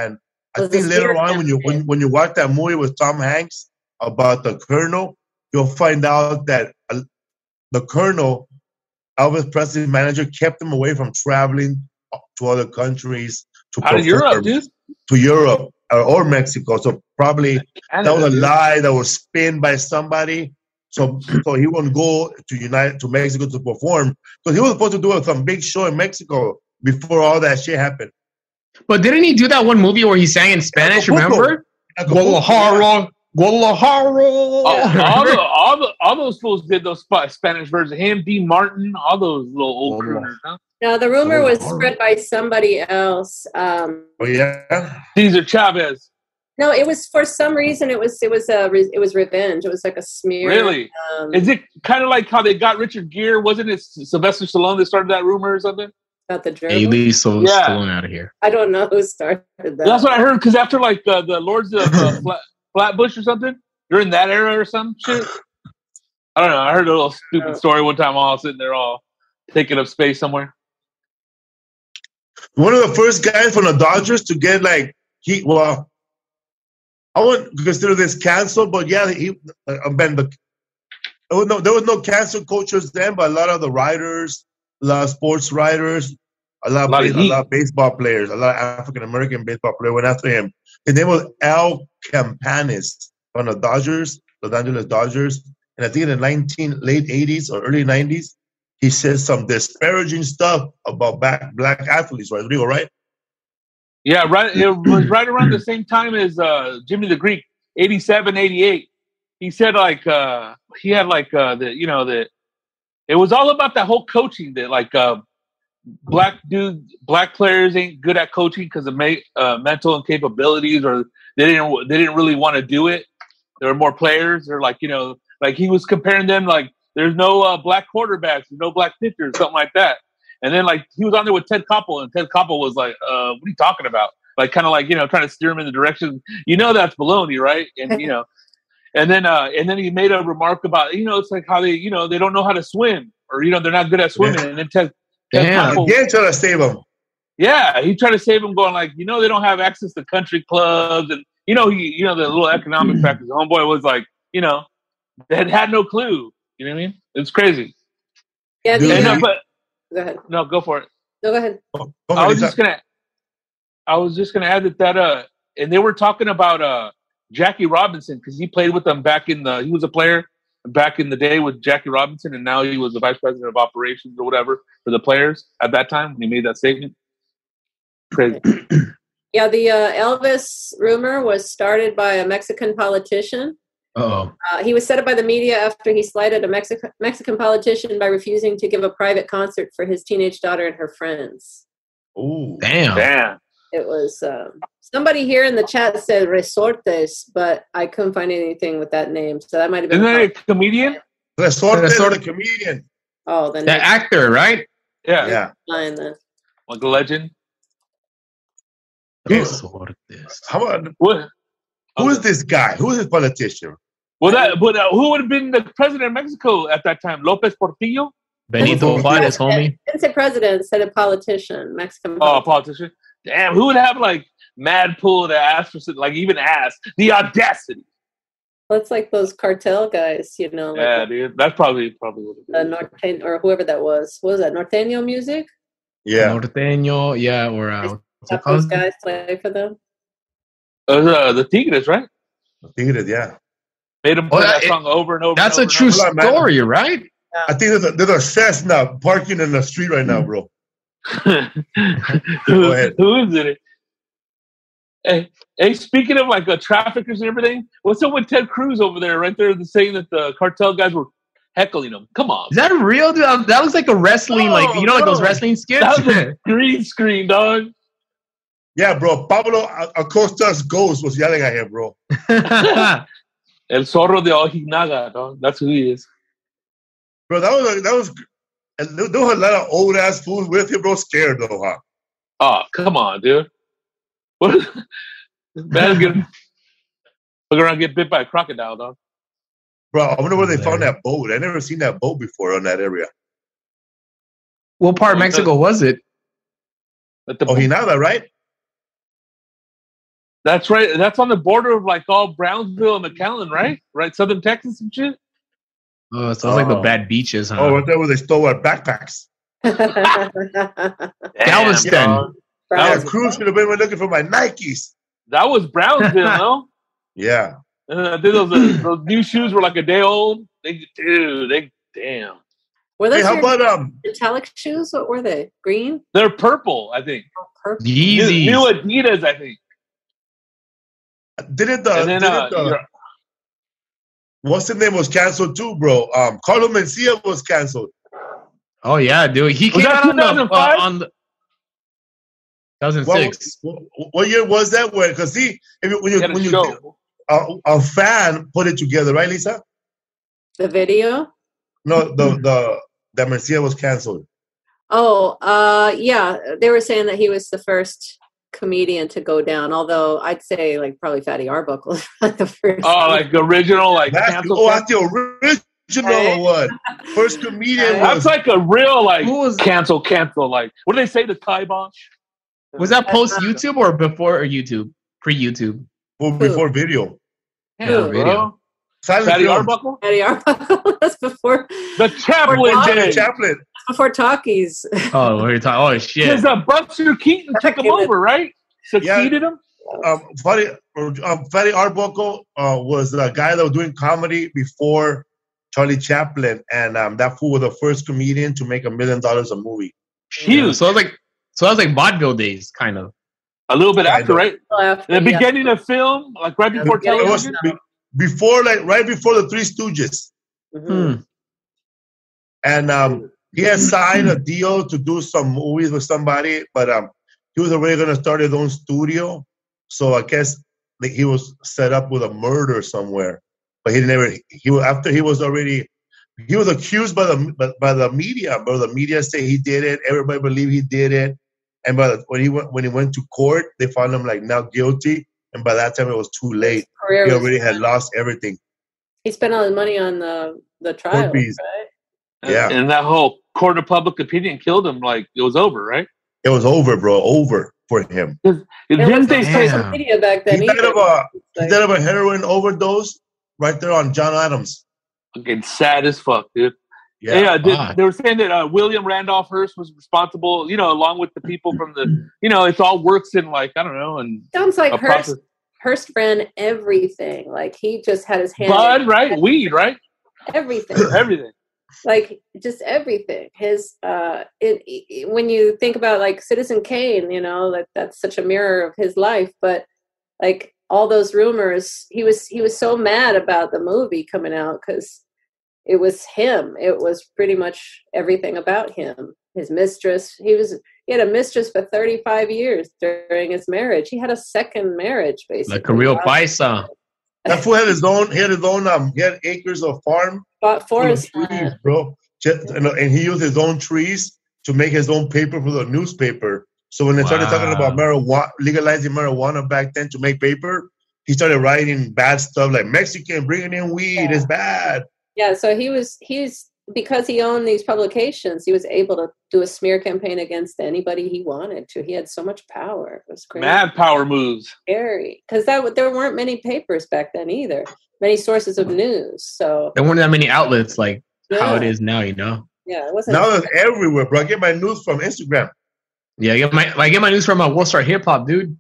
I Was think the later spirit on when you when, animated? when you watch that movie with Tom Hanks about the Colonel, you'll find out that uh, the Colonel, Elvis Presley's manager, kept him away from traveling to other countries to Out of Europe, perform dude. to Europe or, or Mexico. So probably that was Canada, a dude. lie that was spinned by somebody. So so he wouldn't go to United to Mexico to perform because he was supposed to do some big show in Mexico before all that shit happened. But didn't he do that one movie where he sang in Spanish? Acapulco. Remember? Acapulco, Guadalajara, Guadalajara. All, all, the, all, the, all those fools did those sp- Spanish versions. Him, Dean Martin, all those little old Oh. crooners. Huh? No, the rumor Oh, was all spread by somebody else. Um, Oh yeah. Cesar Chavez. no, it was for some reason. It was it was a re- it was revenge. It was like a smear. Really? Um, Is it kind of like how they got Richard Gere? Wasn't it Sylvester Stallone that started that rumor or something? about the Hey, gerbil? leave so Yeah. Stallone out of here. I don't know who started that. That's what I heard. Because after like uh, the Lords of uh, Flat, Flatbush or something, during that era or some shit. I don't know. I heard a little stupid story one time. All sitting there, all taking up space somewhere. One of the first guys from the Dodgers to get like he well, I wouldn't consider this canceled, but yeah, he uh, been the there was no there was no cancel cultures then, but a lot of the writers, a lot of sports writers, a lot of, A lot of base- a heat. lot of baseball players, a lot of African American baseball players went after him. His name was Al Campanis from the Dodgers, Los Angeles Dodgers, and I think in the nineteen late eighties or early nineties, he said some disparaging stuff about black black athletes. Right, Rodrigo, right? Yeah, right. It was right around the same time as uh, Jimmy the Greek, eighty-seven, eighty-eight. He said like uh, he had like uh, the you know the it was all about that whole coaching that like uh, black dude black players ain't good at coaching because of ma- uh, mental incapabilities or they didn't they didn't really want to do it. There were more players. Or like you know like he was comparing them like there's no uh, black quarterbacks, there's no black pitchers, something like that. And then like he was on there with Ted Koppel, and Ted Koppel was like, uh, "What are you talking about?" Like kind of like you know trying to steer him in the direction. You know that's baloney, right? And you know, and then uh, and then he made a remark about you know it's like how they you know they don't know how to swim or you know they're not good at swimming. Yeah. And then Ted, Ted Damn. Koppel, Again, trying to save him. yeah, he tried to save him, going like you know they don't have access to country clubs and you know he you know the little economic factors. The homeboy was like you know they had, had no clue. You know what I mean? It's crazy. Yeah, the, Dude, And, uh, uh, but go ahead. no, go for it. No, go ahead. Go I ahead, was Lisa. just gonna, I was just gonna add that that uh, and they were talking about uh Jackie Robinson because he played with them back in the. He was a player back in the day with Jackie Robinson, and now he was the vice president of operations or whatever for the players at that time when he made that statement. Crazy. Yeah, the uh, Elvis rumor was started by a Mexican politician. Oh, Uh, he was set up by the media after he slighted a Mexican Mexican politician by refusing to give a private concert for his teenage daughter and her friends. Ooh. damn. Damn. It was um, somebody here in the chat said Resortes, but I couldn't find anything with that name, so that might have been. Isn't a that a comedian? Resorte, Resorte. the comedian. oh, then The that's actor, right? Yeah, Yeah. fine then. like a legend. Yeah. Resortes. How about, What? who is this guy? Who is this politician? Well, that. But uh, who would have been the president of Mexico at that time? Lopez Portillo. Benito Juarez, homie. Didn't say president, said a politician, Mexican. Oh, a politician. politician. Damn, who would have like mad pull to ask for something, like even ask the audacity? Well, it's like those cartel guys, you know, like Yeah, dude, that's probably probably what the it is. Norteño or whoever that was. What was that? Norteño music? Yeah. Norteño, yeah, or uh, what's it Have those called? guys play for them? It was, uh, the Tigres, right? I think it is, yeah. Made them Oh, play that- that song over and over. That's and a over true and Hold on, man. story, right? I think there's a, there's a Cessna parking in the street right now, bro. over. who, Go ahead. who is it? Hey, hey, speaking of like uh, traffickers and everything, what's up with Ted Cruz over there? Right there, saying that the cartel guys were heckling him. Come on, Is that real? Dude? Um, That looks like a wrestling, No, like you know, like those no. wrestling skits. that was a green screen, dog. Yeah, bro. Pablo Acosta's ghost was yelling at him, bro. El Zorro de Ojinaga, dog. That's who he is. Bro, that was that was. And there there was a lot of old ass fools with him, bro. Scared though, huh? Oh, come on, dude. What? This man's getting look around, and get bit by a crocodile, dog. Bro, I wonder where they found that boat. I never seen that boat before on that area. What part of Mexico was it? At the Oh, Hinada, right? That's right. That's on the border of like all Brownsville and McAllen, right? Right, Southern Texas and shit. Oh, so it's like the bad beaches, huh? Oh, right there where they stole our backpacks. Galveston. Yeah, Brownsville. Cruz should have been looking for my Nikes. That was Brownsville, no? Yeah. Uh, those, uh, those new shoes were like a day old. They, dude, they damn. Were Hey, those how your about um? metallic shoes? What were they? Green? They're purple, I think. Oh, purple. New, Yeezys. new Adidas, I think. Didn't the, And then, didn't uh, the your- what's his name was canceled too, bro? Um, Carlo Mencia was canceled. Oh yeah, dude. He Was came that out on the, uh, two thousand five? on the two thousand six. What, what year was that? When? Because see, if you, when you He had a when you show. a, a fan put it together, right, Lisa? The video? No, the the that Mencia was canceled. Oh, uh, yeah. They were saying that he was the first comedian to go down. Although I'd say like probably Fatty Arbuckle is like the first. Oh, like original, like That's, canceled. oh, that's the original one. First comedian That's was like a real like Who was- cancel, cancel. Like what do they say to Kibosh? Was that post YouTube or before YouTube? Pre YouTube. well, before video. Yeah, Yeah, bro. video. Silent Fatty film. Arbuckle. Fatty Arbuckle. That's before The Chaplin Or days. Chaplin. before talkies. Oh, what are you talking? Oh shit. Because uh, Buster Keaton took him over, right? Succeeded him. Um, Fatty, um, Fatty Arbuckle uh, was the guy that was doing comedy before Charlie Chaplin, and um, that fool was the first comedian to make a million dollars a movie. Huge. Yeah, so it was like so that was like vaudeville days, kind of. A little bit Kind after, of. right? After, In the yeah. beginning of film, like right before Yeah, It was television. be- before, like right before the Three Stooges, Mhm. Hmm. and um, he had signed a deal to do some movies with somebody, but um, he was already going to start his own studio. So I guess like, he was set up with a murder somewhere, but he never. He was after he was already. He was accused by the by, by the media, bro. The media say he did it. Everybody believed he did it, and by the, when he went when he went to court, they found him like not guilty. And by that time, it was too late. Career He was- already had lost everything. He spent all his money on the the trial, Court fees. right? And- Yeah. And that whole court of public opinion killed him. Like it was over, right? It was over, bro. Over for him. And There didn't was they no say? Damn. social media back then He died either. of a It's he like- died of a heroin overdose right there on John Adams. Fucking sad as fuck, dude. Yeah. Yeah, did, fuck. they were saying that uh, William Randolph Hearst was responsible, you know, along with the people from the, you know, it's all works in like, I don't know, and Sounds like a Hearst. process. Hearst ran everything. Like he just had his hand Bud, in right? Weed, right? everything. Everything. Like just everything. His uh, it, it, when you think about like Citizen Kane, you know, like that's such a mirror of his life. But like all those rumors, he was he was so mad about the movie coming out because it was him. It was pretty much everything about him. His mistress. He was he had a mistress for thirty-five years during his marriage. He had a second marriage, basically. Like a real paisa. That fool had his own. He had his own. Um, he had acres of farm. Bought full of forest trees, land. bro. Just, and, and he used his own trees to make his own paper for the newspaper. So when they started talking Wow. about marijuana, legalizing marijuana back then to make paper, he started writing bad stuff like Mexican bringing in weed Yeah. is bad. Yeah, so he was he's because he owned these publications, he was able to do a smear campaign against anybody he wanted to. He had so much power. It was crazy. Mad power moves. Scary. Because that there weren't many papers back then either. Many sources of news. So There weren't that many outlets like how it yeah. is now, you know. Yeah, it wasn't Now it's everywhere, bro. I get my news from Instagram. Yeah, I get my I get my news from a World Star Hip Hop, dude.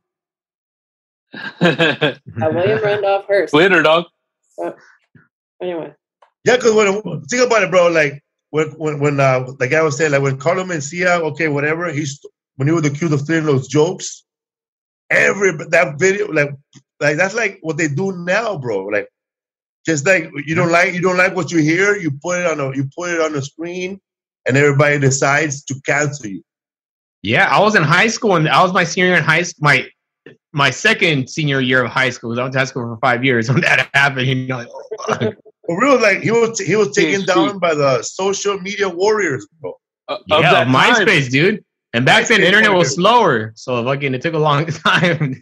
uh, William Randolph Hearst. Winner, dog. So, anyway. Yeah, because when think about it, bro, like when when when uh, like I was saying, like when Carlo Mencia, okay, whatever, he's when he was accused of stealing those jokes, every that video, like like that's like what they do now, bro. Like just like you don't like you don't like what you hear, you put it on a you put it on the screen, and everybody decides to cancel you. Yeah, I was in high school and I was my senior year in high school. My my second senior year of high school. 'Cause I went to high school for five years when that happened. You know, like, oh, fuck. For real, like he was he was taken Yes, down see. by the social media warriors, bro. Uh, of yeah, that of time. MySpace, dude. And back then, the MySpace internet was was- slower, so fucking it took a long time.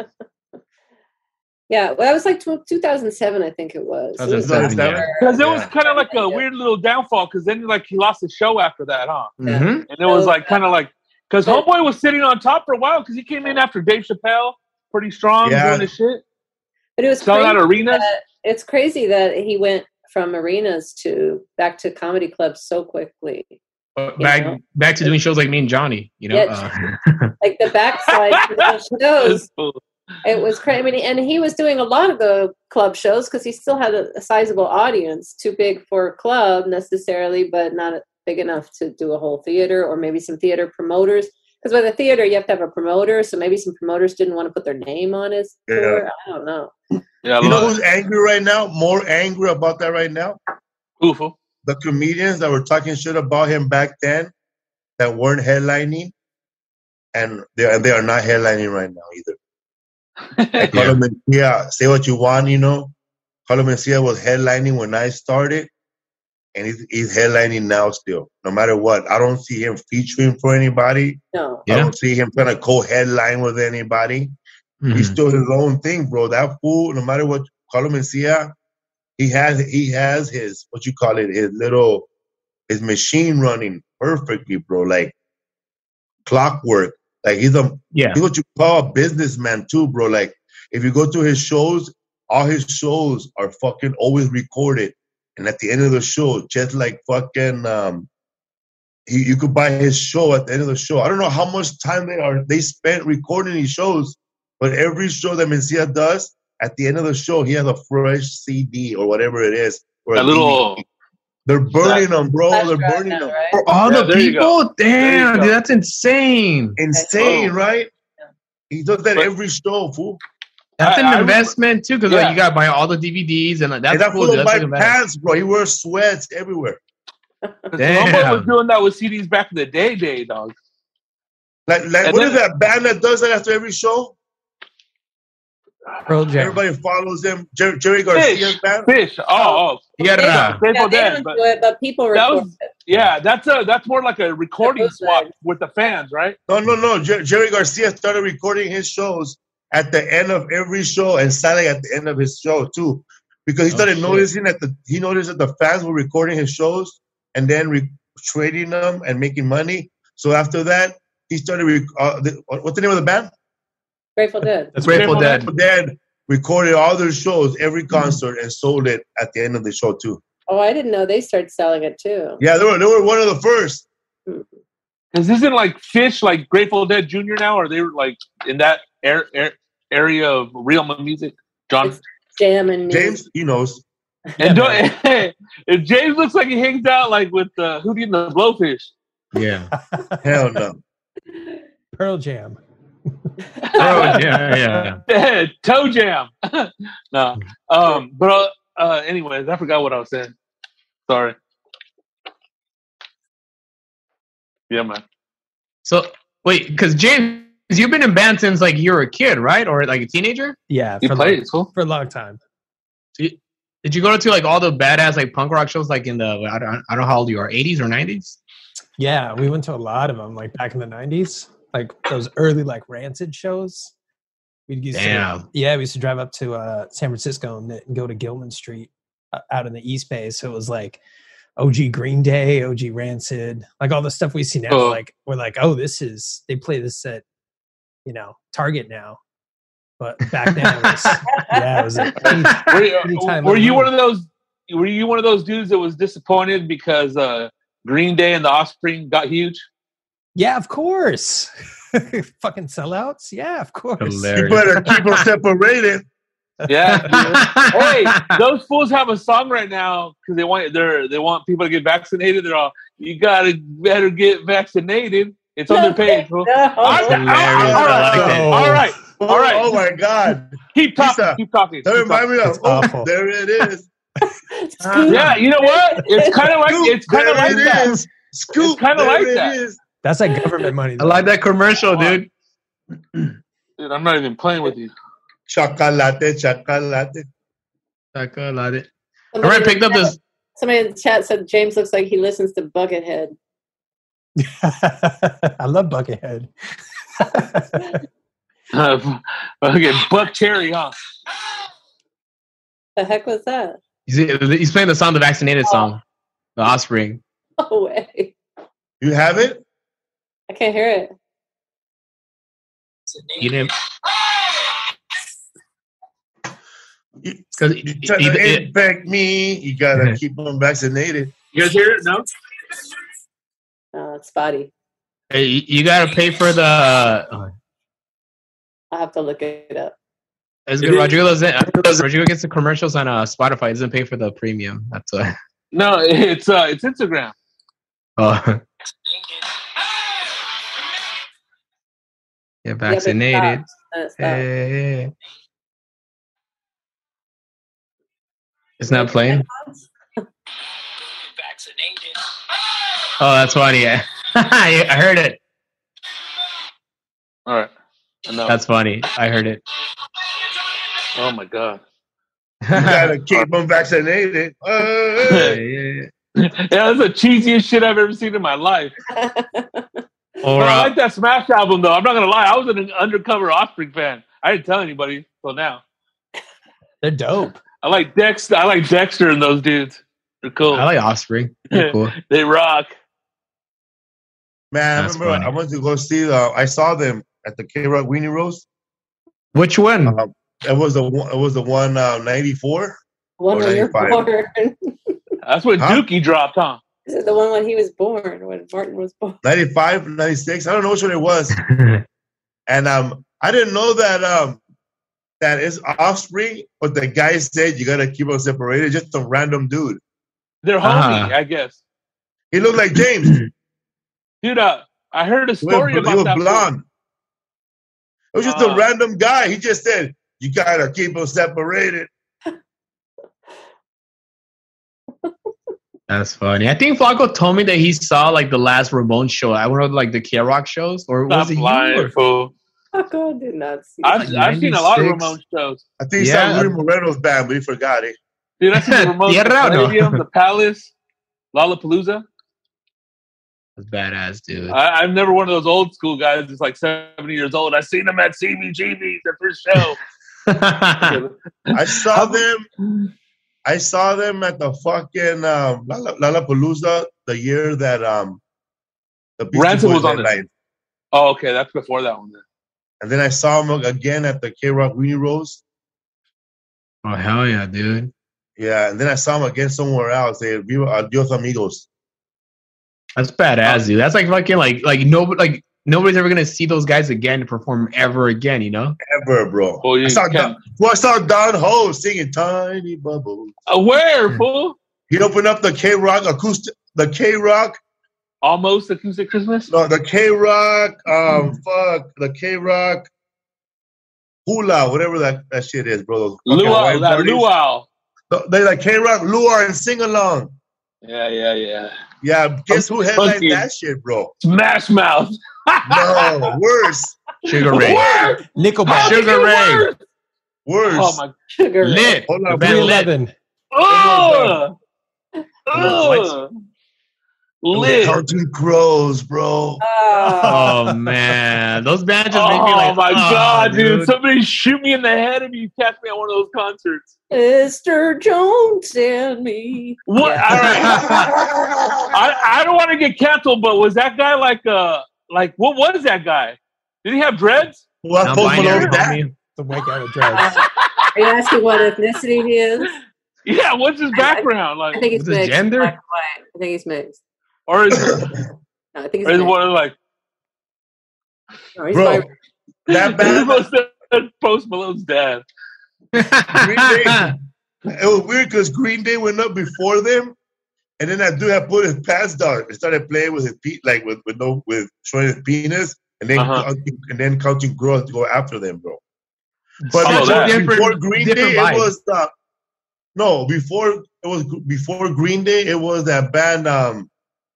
Yeah, well, that was like tw- two thousand seven, I think it was. It was two thousand seven, after- Because it was Yeah. kind of like a Yeah. weird little downfall. Because then, like, he lost the show after that, huh? Mm-hmm. And it was So- like kind of like because But- Homeboy was sitting on top for a while because he came in after Dave Chappelle pretty strong Yeah. doing his shit. But it was Selling out crazy arenas. that- it's crazy that he went from arenas to back to comedy clubs so quickly. Uh, You back know? back to doing shows like me and Johnny. You know. Yeah. Uh, Like the backside to those shows. That's cool. It was crazy. I mean, and he was doing a lot of the club shows because he still had a, a sizable audience, too big for a club necessarily, but not big enough to do a whole theater, or maybe some theater promoters. Because with a theater, you have to have a promoter, so maybe some promoters didn't want to put their name on his Yeah. tour. I don't know. Yeah, I You know love who's angry right now? More angry about that right now? Oofo. The comedians that were talking shit about him back then that weren't headlining, and they are, they are not headlining right now either. Like Yeah. Carlo Mencia, say what you want, you know. Carlo Mencia was headlining when I started, and he's, he's headlining now still, no matter what. I don't see him featuring for anybody. No. I Yeah. don't see him trying to co-headline with anybody. mhm. He's still his own thing, bro. That fool, no matter what, Carlo Mencia, he has he has his, what you call it, his little, his machine running perfectly, bro. Like clockwork. Like he's a Yeah. he's what you call a businessman too, bro. Like if you go to his shows, all his shows are fucking always recorded. And at the end of the show, just like fucking um he, you could buy his show at the end of the show. I don't know how much time they are they spent recording these shows, but every show that Mencia does, at the end of the show, he has a fresh C D or whatever it is. Or That a little. D V D. They're burning them, bro. Flash They're drive burning now, them. right? For all Yeah, the there you go. people, There you damn, go. dude, that's insane. Insane, Oh. right? He does that But- every show, fool. That's I- an I remember- investment too, because Yeah. like you got to buy all the D V Ds and like, that's and that cool. fool Dude. don't That's buy like a investment. pants, bro. He wears sweats everywhere. Damn. Homeboy was doing that with C Ds back in the day, day, dog. Like, like And what is then- that band that does that after every show? Pearl Jam. Everybody follows him. Jer- Jerry Garcia's Fish. band. Fish. Oh, oh. You got Yeah, to. Grateful Yeah, they Dead, don't but do it, but people that record was it. yeah. That's a that's more like a recording bootleg. swap with the fans, right? No, no, no. Jer- Jerry Garcia started recording his shows at the end of every show and selling at the end of his show too, because he Oh, started shit. noticing that the he noticed that the fans were recording his shows and then re- trading them and making money. So after that, he started. Rec- uh, the, what's the name of the band? Grateful Dead. That's Grateful Grateful Dead. But then recorded all their shows, every concert, and sold it at the end of the show too. Oh, I didn't know they started selling it too. Yeah, they were they were one of the first. Because isn't like Fish like Grateful Dead Junior now, or they were like in that air, air, area of real music? John It's Jam and music. James, he knows. and don't, if James looks like he hangs out like with uh, Hootie and the Blowfish. Yeah. Hell no. Pearl Jam. Oh, yeah, yeah. Toe Jam. No, um, but uh, uh, anyways, I forgot what I was saying. Sorry. Yeah, man. So wait, because James, you've been in band since like you were a kid, right, or like a teenager? Yeah, You for, played, long, cool. for a long time. So you, did you go to like all the badass like punk rock shows like in the I don't, I don't know how old you are, eighties or nineties? Yeah, we went to a lot of them, like back in the nineties, like those early like Rancid shows. We'd used Damn. to, yeah, we used to drive up to uh, San Francisco and, and go to Gilman Street uh, out in the East Bay. So it was like O G Green Day, O G Rancid, like all the stuff we see now. Oh. Like we're like, oh, this is they play this at, you know, Target now, but back then it was yeah, it was like any, Were you, anytime were of you the one week. of those? Were you one of those dudes that was disappointed because uh, Green Day and the Offspring got huge? Yeah, of course. Fucking sellouts. Yeah, of course. Hilarious. You better keep them separated. Yeah. dude. Hey, those fools have a song right now because they want they're they want people to get vaccinated. They're all, you gotta better get vaccinated. It's on their page. Bro. No. All right, Hilarious. all right, I like that. all right. Oh, All right. oh my God. Keep talking. Lisa, Keep talking. That keep reminds me That's of, oh, awful. there it is. Scoop. talking. Yeah, you know what? It's kind of like it's kind there of like it that. is. Scoop. It's kinda there like it that. is. That's like government money. I though. like that commercial, dude. Dude, I'm not even playing with you. Chocolate, chocolate. I like it. I Somebody, already picked up this. somebody in the chat said James looks like he listens to Buckethead. I love Buckethead. Uh, okay, Buck Cherry, huh? The heck was that? He's, he's playing the song, the vaccinated song, the Offspring. No way. You have it? I can't hear it. You didn't. You, 'Cause you it- try to it- infect me, you gotta keep them vaccinated. You guys hear it? No. Oh, it's spotty. Hey, you you gotta pay for the. Uh, I'll have to look it up. it's It good. is- Rodrigo doesn't. Rodrigo gets the commercials on uh, Spotify. He doesn't pay for the premium. That's why. No, it's uh, it's Instagram. Oh. Get vaccinated. Yeah, but it stops. Uh, it stops. Hey. It's not playing. Vaccinated. Oh, that's funny. I I heard it. All right. Enough. That's funny. I heard it. Oh my god. You gotta keep them vaccinated. Hey. Yeah. Yeah, that's the cheesiest shit I've ever seen in my life. Or But I uh, like that Smash album though. I'm not gonna lie. I was an undercover Offspring fan. I didn't tell anybody till now. They're dope. I like Dexter. I like Dexter and those dudes. They're cool. I like Offspring. They're cool. They rock. Man, That's I remember funny. I went to go see. Uh, I saw them at the K Rock Weenie Roast. Which one? Um, it was the one. It was the one uh, ninety-four. One Or when you're ninety-five. born. That's when Huh? Dookie dropped, huh? Is it the one when he was born? When Martin was born? ninety-five, ninety-six. I don't know which one it was. And um, I didn't know that um, that is Offspring. But the guy said you gotta keep them separated. Just a random dude. They're homie, Ah. I guess. He looked like James. Dude, uh, I heard a He was, story he about was that. blonde. It was just Ah. a random guy. He just said you gotta keep them separated. That's funny. I think Flaco told me that he saw like the last Ramon show. I went to like the K Rock shows, or was Stop it you? lying, Or- fool. Oh God, did not see. I've, Like I've seen a lot of ninety-six. Ramon shows. I think he Yeah. saw Rudy Moreno's band, but he forgot it. Dude, I seen the Ramon, the Tierra, no? Palladium, the Palace, Lollapalooza. That's badass, dude. I, I'm never one of those old school guys that's like seventy years old. I seen them at C B G B, the first show. I saw them. I saw them at the fucking um, Lala- Lollapalooza the year that um, the Beastie Ransom Boys was on it. headlined. Oh, okay, that's before that one. Then. And then I saw them again at the K Rock Weenie Roast. Oh hell yeah, dude. Yeah, and then I saw them again somewhere else. They Viva Adios Amigos. That's badass, dude. That's like fucking like like no like nobody's ever gonna see those guys again perform ever again. You know? Ever, bro. Oh, you I saw can't- Don, well, I saw Don Ho singing "Tiny Bubbles." Uh, where, fool? He opened up the K Rock acoustic, the K Rock, Almost Acoustic Christmas? no, the K Rock, um, fuck, the K Rock hula, whatever that, that shit is, bro. Those fucking Luau, white that parties. luau. They like K Rock, Luau, and sing along. Yeah, yeah, yeah. Yeah, guess who headlined Funky. that shit, bro? Smash Mouth. No, worse, Sugar Ray. Worse. Nickelback. Sugar Ray. Worse. worse. Oh my. Sugar. Lit. Hold The on, band bro. Lit. eleven. Ugh. What? Ugh. Lit. Counting Crows, bro. Oh, Oh man, those bands just make me Oh like. my oh, god, dude. Somebody shoot me in the head if you catch me at one of those concerts. Mister Jones and me. What? Yeah. All right. I, I don't want to get canceled, but was that guy like uh like what was that guy? Did he have dreads? Well, Not Post binary, Malone, that. homie. The white guy with dreads. Are you asking what ethnicity he is? Yeah, what's his background I like? think he's What's his mixed. gender? Black and white. I think he's mixed. Or is, No, I think he's or is mixed. one of like No, he's Bro, white. that band, Post Post Malone's dad? Green Day. It was weird because Green Day went up before them, and then that dude had put his pants down and started playing with his pe- like with with no with showing his penis, and then Uh-huh. counting, and then counting girls to go after them, bro. But Oh, then that. before Different- Green different Day, vibe. it was uh, no before it was before Green Day. It was that band. Um,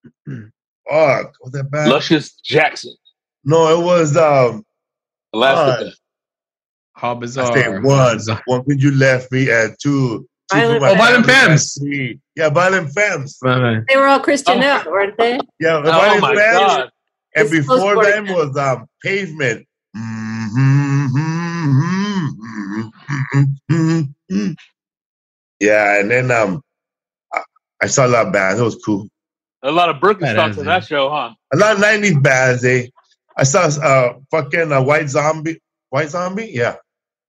oh, what was that band? Luscious Jackson. No, it was um. Elastica. How I bizarre. say How one. bizarre. One when you left me, and two. two Violent for my Oh, Violent family, Femmes. and three. Yeah, Violent Femmes. Man, They were all Christian Oh. now, weren't they? Yeah, Oh Violent my Femmes. god. And It's before close them was um Pavement. Yeah, and then um I, I saw a lot of bands. It was cool. A lot of That Birkenstocks is in it. that show, huh? A lot of nineties bands, eh? I saw uh fucking uh, White Zombie. White Zombie? Yeah.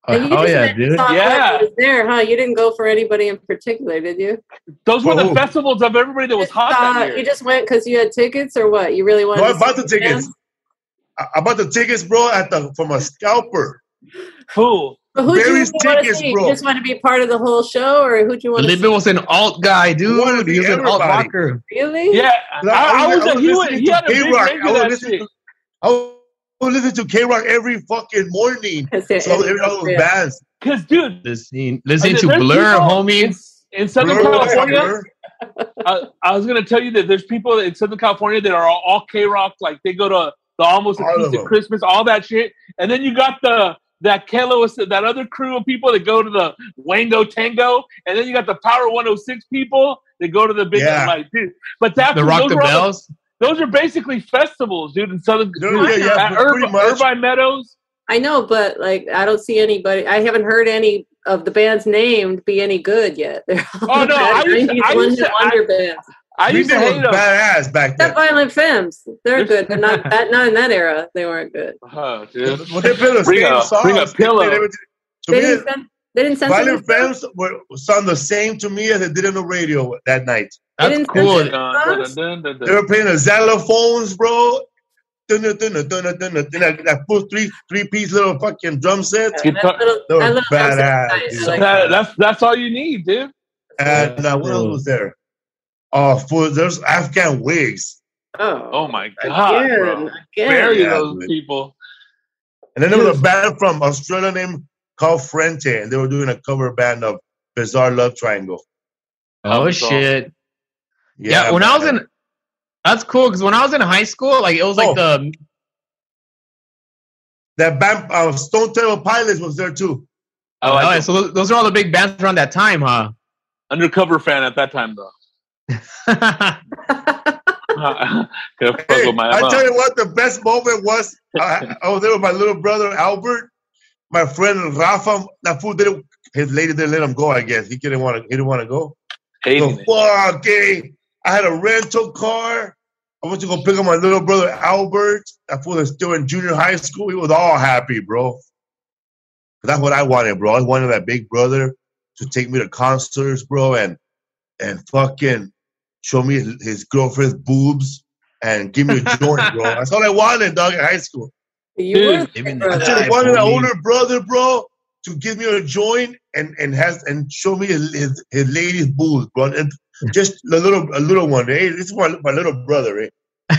Oh, And you oh just yeah, went and dude. saw Yeah. what was there, huh? You didn't go for anybody in particular, did you? Those were the Whoa. festivals of everybody that was Just, hot uh, that year. You just went because you had tickets, or what? You really wanted No, I to bought see the tickets. band? I I bought the tickets, bro, at the from a scalper. Fool. But who'd you Barry's really want to tickets, see? bro. You just want to be part of the whole show, or who'd you want to see? Libby was an alt guy, dude. wanted to be He was an alt everybody. rocker. Really? Yeah, I, I, I was. I A, he, was, listening he to had a big K-Rock. range I of was that listening shit. to, I was listening to K-Rock every fucking morning. Because they're So every all those yeah. bands. Cause, dude, Listening, listening there's to Blur, people homie. In, in Southern Blur, California, Blur. I, I was gonna tell you that there's people in Southern California that are all, all K Rock, like they go to the Almost a All Piece of of them. Christmas, all that shit, and then you got the that Kelo, that other crew of people that go to the Wango Tango, and then you got the Power one oh six people that go to the big Yeah. like, dude. But that's The Rock those the are all Bells. those are basically festivals, dude. In Southern, Yeah, dude, yeah, at but pretty Irv- much. Irvine Meadows. I know, but like I don't see anybody. I haven't heard any of the bands named be any good yet. They're all Oh, no, I used to- nineties I used one-hit to- wonder bands. I Green used to Day was hate them. badass back then. Except Violent Femmes, they're good, but not that, not in that era. They weren't good. Oh, dude. Well, they played the Bring same a- songs. bring a They played pillow. everything. To They me, didn't send. They didn't censor Violent themselves? Femmes were sound the same to me as they did on the radio that night. They That's didn't cool. censor Dun, themselves? dun, dun, dun, dun. They were playing the xylophones, bro. Dun, dun, dun, dun, dun, dun, dun, dun. That, that full three three piece little fucking drum set. Yeah, that little, They were that little badass, nice. dude. I like That- that. that's that's all you need, dude. And uh, what else was there? Oh, full, there's Afghan Wigs. Oh, Oh my god, again, bro. again. Bury Yeah, those dude. people. And then there was a band from Australia named called Frente, and they were doing a cover band of Bizarre Love Triangle. Oh Um, shit. Yeah, when I was man. in, that's cool because when I was in high school, like it was like Oh. the that band, uh, Stone Temple Pilots was there too. I oh, like yeah, them. so those, those are all the big bands around that time, huh? Undercover fan at that time, though. Could fuck Hey, with my I M O. tell you what, the best moment was I, I was there with my little brother Albert, my friend Rafa. That fool didn't. His lady didn't let him go. I guess he didn't want to. He didn't want to go. Hating So it. fuck, eh. I had a rental car. I went to go pick up my little brother Albert. That fool is still in junior high school. He was all happy, bro. That's what I wanted, bro. I wanted that big brother to take me to concerts, bro, and and fucking show me his, his girlfriend's boobs and give me a joint, bro. That's all I wanted, dog, in high school. You Dude, were give me there, the I brother. just Right, wanted an homie. older brother, bro, to give me a joint and and has and show me his his, his lady's boobs, bro. And just a little a little one. Hey, this is my, my little brother, eh?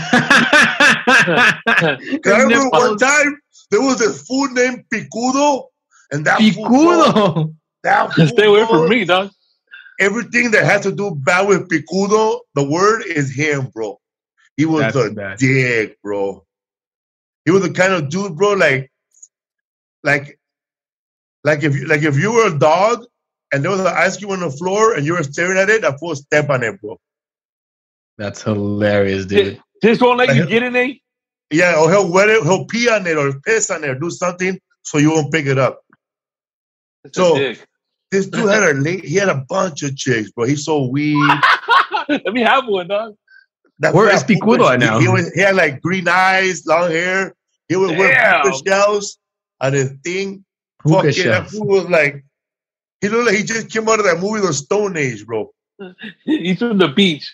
'Cause I remember one time there was a food named Picudo, and that food, bro, Picudo. that food, Stay away bro, from me, dog. everything that has to do bad with Picudo, the word is him, bro. He was That's a bad. dick, bro. He was the kind of dude, bro, like, like, like if you, like if you were a dog and there was an ice cube on the floor and you were staring at it, that fool step on it, bro. That's hilarious, dude. Just won't let you get in there. Yeah, or he'll wet it, he'll pee on it or piss on it or do something so you won't pick it up. It's So- a dick. This dude had a la- he had a bunch of chicks, bro. He sold weed. Let me have one, dog. That Where that is fool Picudo was- at now? He, was, he had like green eyes, long hair. He would wear Damn. puka shells on his thing. Puka Fucking, that shells. fool was like, he looked like he just came out of that movie, The Stone Age, bro. He's from the beach.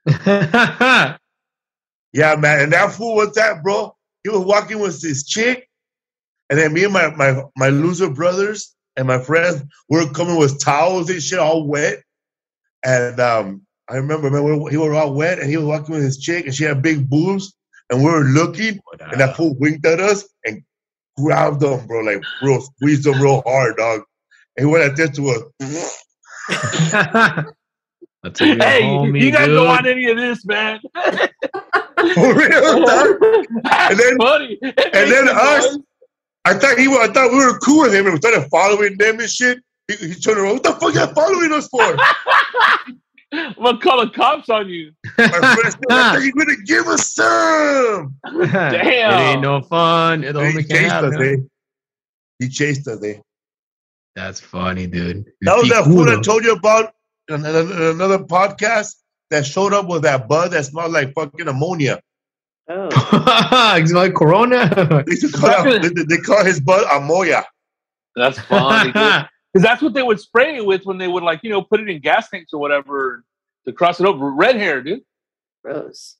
Yeah, man. And that fool was that, bro. He was walking with his chick, and then me and my my my loser brothers and my friends were coming with towels and shit, all wet. And um, I remember, man, we were, he was all wet, and he was walking with his chick, and she had big boobs, and we were looking, and that fool winked at us and grabbed them, bro, like real, squeezed them real hard, dog. And he went like this to us. That's a good Hey, homie, you guys dude. don't want any of this, man. For real, dog. That's then- funny. And then us, I thought he was, I thought we were cool with him, and we started following them and shit. He, he turned around, what the fuck you following us for? I'm gonna call the cops on you. My friend said, I thought you were gonna give us some. It ain't no fun. It He only can chased have, us, no. eh? He chased us, eh? That's funny, dude. That was that fool I Picudo. told you about in, in, in another podcast that showed up with that bud that smelled like fucking ammonia. Oh. It's like Corona. They, used to call, that- they, they call his bud Amoya. That's funny. Because that's what they would spray it with when they would, like, you know, put it in gas tanks or whatever to cross it over. Red hair, dude. Gross.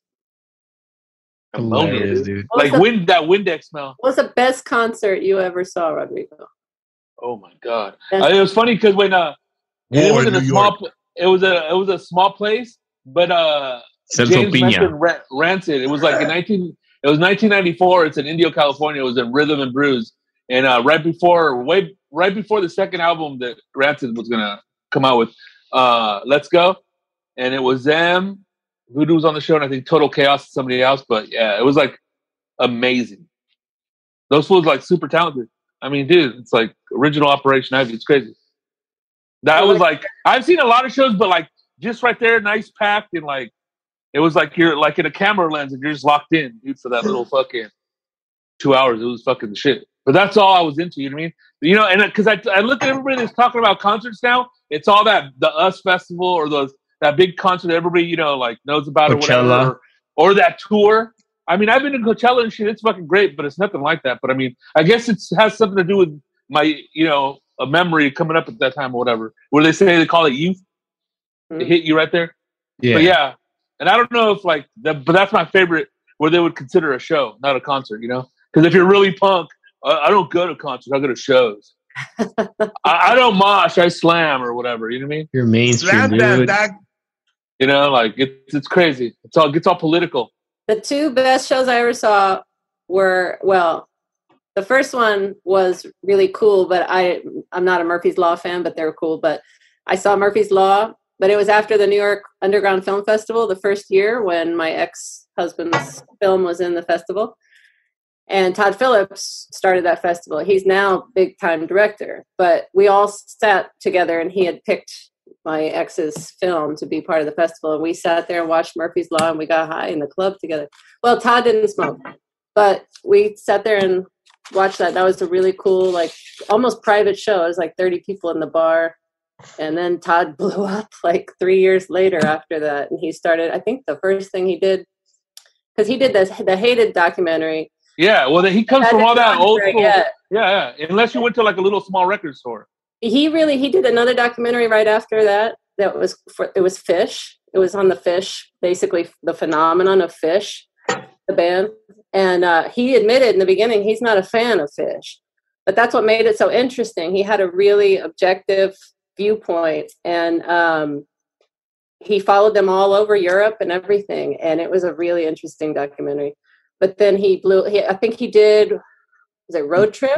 Ammonia, Hilarious, dude. dude. Like What's the- wind, that Windex smell. What's the best concert you ever saw, Rodrigo? Oh my god! That's- Uh, it was funny because when uh, it War was in in a New small, York. pl- it was a it was a small place, but uh, Celso James Piña. mentioned Ra- Rancid. It was like in nineteen. It was nineteen ninety-four. It's in Indio, California. It was in Rhythm and Blues, and uh, right before, way right before the second album that Rancid was gonna come out with, uh, Let's Go, and it was them. Voodoo was on the show, and I think Total Chaos and somebody else. But yeah, it was like amazing. Those fools like super talented. I mean, dude, it's like original Operation Ivy. It's crazy. That was like I've seen a lot of shows, but like just right there, nice packed, and like it was like you're like in a camera lens and you're just locked in, dude, for that little fucking two hours. It was fucking the shit. But that's all I was into. You know what I mean? You know, and because I, I look at everybody that's talking about concerts now, it's all that the US Festival or those that big concert that everybody, you know, like knows about or Coachella. whatever, or, or that tour. I mean, I've been to Coachella and shit. It's fucking great, but it's nothing like that. But I mean, I guess it has something to do with my, you know, a memory coming up at that time or whatever. Where they say they call it youth. Mm. It hit you right there. Yeah. But yeah, and I don't know if like, that, but that's my favorite. Where they would consider a show, not a concert. You know, because if you're really punk, I, I don't go to concerts. I go to shows. I, I don't mosh. I slam or whatever. You know what I mean? You're mainstream, Slap that, dude. Doc. You know, like it's it's crazy. It's all gets all political. The two best shows I ever saw were, well, the first one was really cool, but I, I'm not a Murphy's Law fan, but they were cool. But I saw Murphy's Law, but it was after the New York Underground Film Festival, the first year when my ex-husband's film was in the festival. And Todd Phillips started that festival. He's now big-time director. But we all sat together, and he had picked my ex's film to be part of the festival. And we sat there and watched Murphy's Law, and we got high in the club together. Well, Todd didn't smoke, but we sat there and watched that. That was a really cool, like, almost private show. It was like thirty people in the bar. And then Todd blew up like three years later after that. And he started, I think the first thing he did, because he did this, the Hated documentary. Yeah, well, he comes That from all didn't that go old very school. yet. Yeah, yeah. Unless you went to like a little small record store. He really, he did another documentary right after that. That was, for, it was Fish. It was on the Fish, basically the phenomenon of Fish, the band. And uh, he admitted in the beginning he's not a fan of Fish. But that's what made it so interesting. He had a really objective viewpoint, and um, he followed them all over Europe and everything. And it was a really interesting documentary. But then he blew, he, I think he did, was it Road Trip?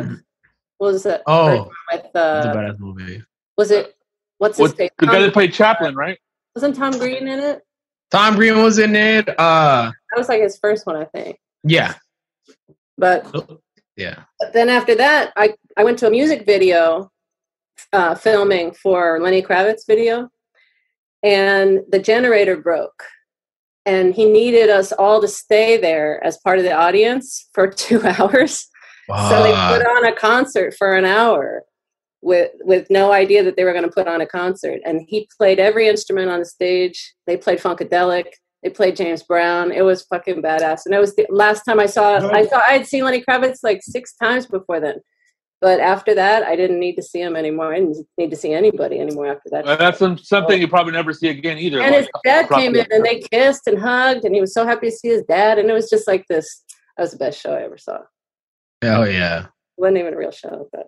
Was it? Oh, with, it's a uh, badass movie. was it, what's his What, face? the guy Tom- that played Chaplin, right? Wasn't Tom Green in it? Tom Green was in it. Uh, That was like his first one, I think. yeah, But yeah. But then after that, I, I went to a music video uh, filming for Lenny Kravitz video, and the generator broke. And he needed us all to stay there as part of the audience for two hours. So they put on a concert for an hour with with no idea that they were going to put on a concert. And he played every instrument on the stage. They played Funkadelic. They played James Brown. It was fucking badass. And it was the last time I saw it. I thought I had seen Lenny Kravitz like six times before then. But after that, I didn't need to see him anymore. I didn't need to see anybody anymore after that. Uh, that's some, something you probably never see again either. And his Like, dad probably- came in and they kissed and hugged, and he was so happy to see his dad. And it was just like this. That was the best show I ever saw. It Oh yeah, wasn't even a real show, but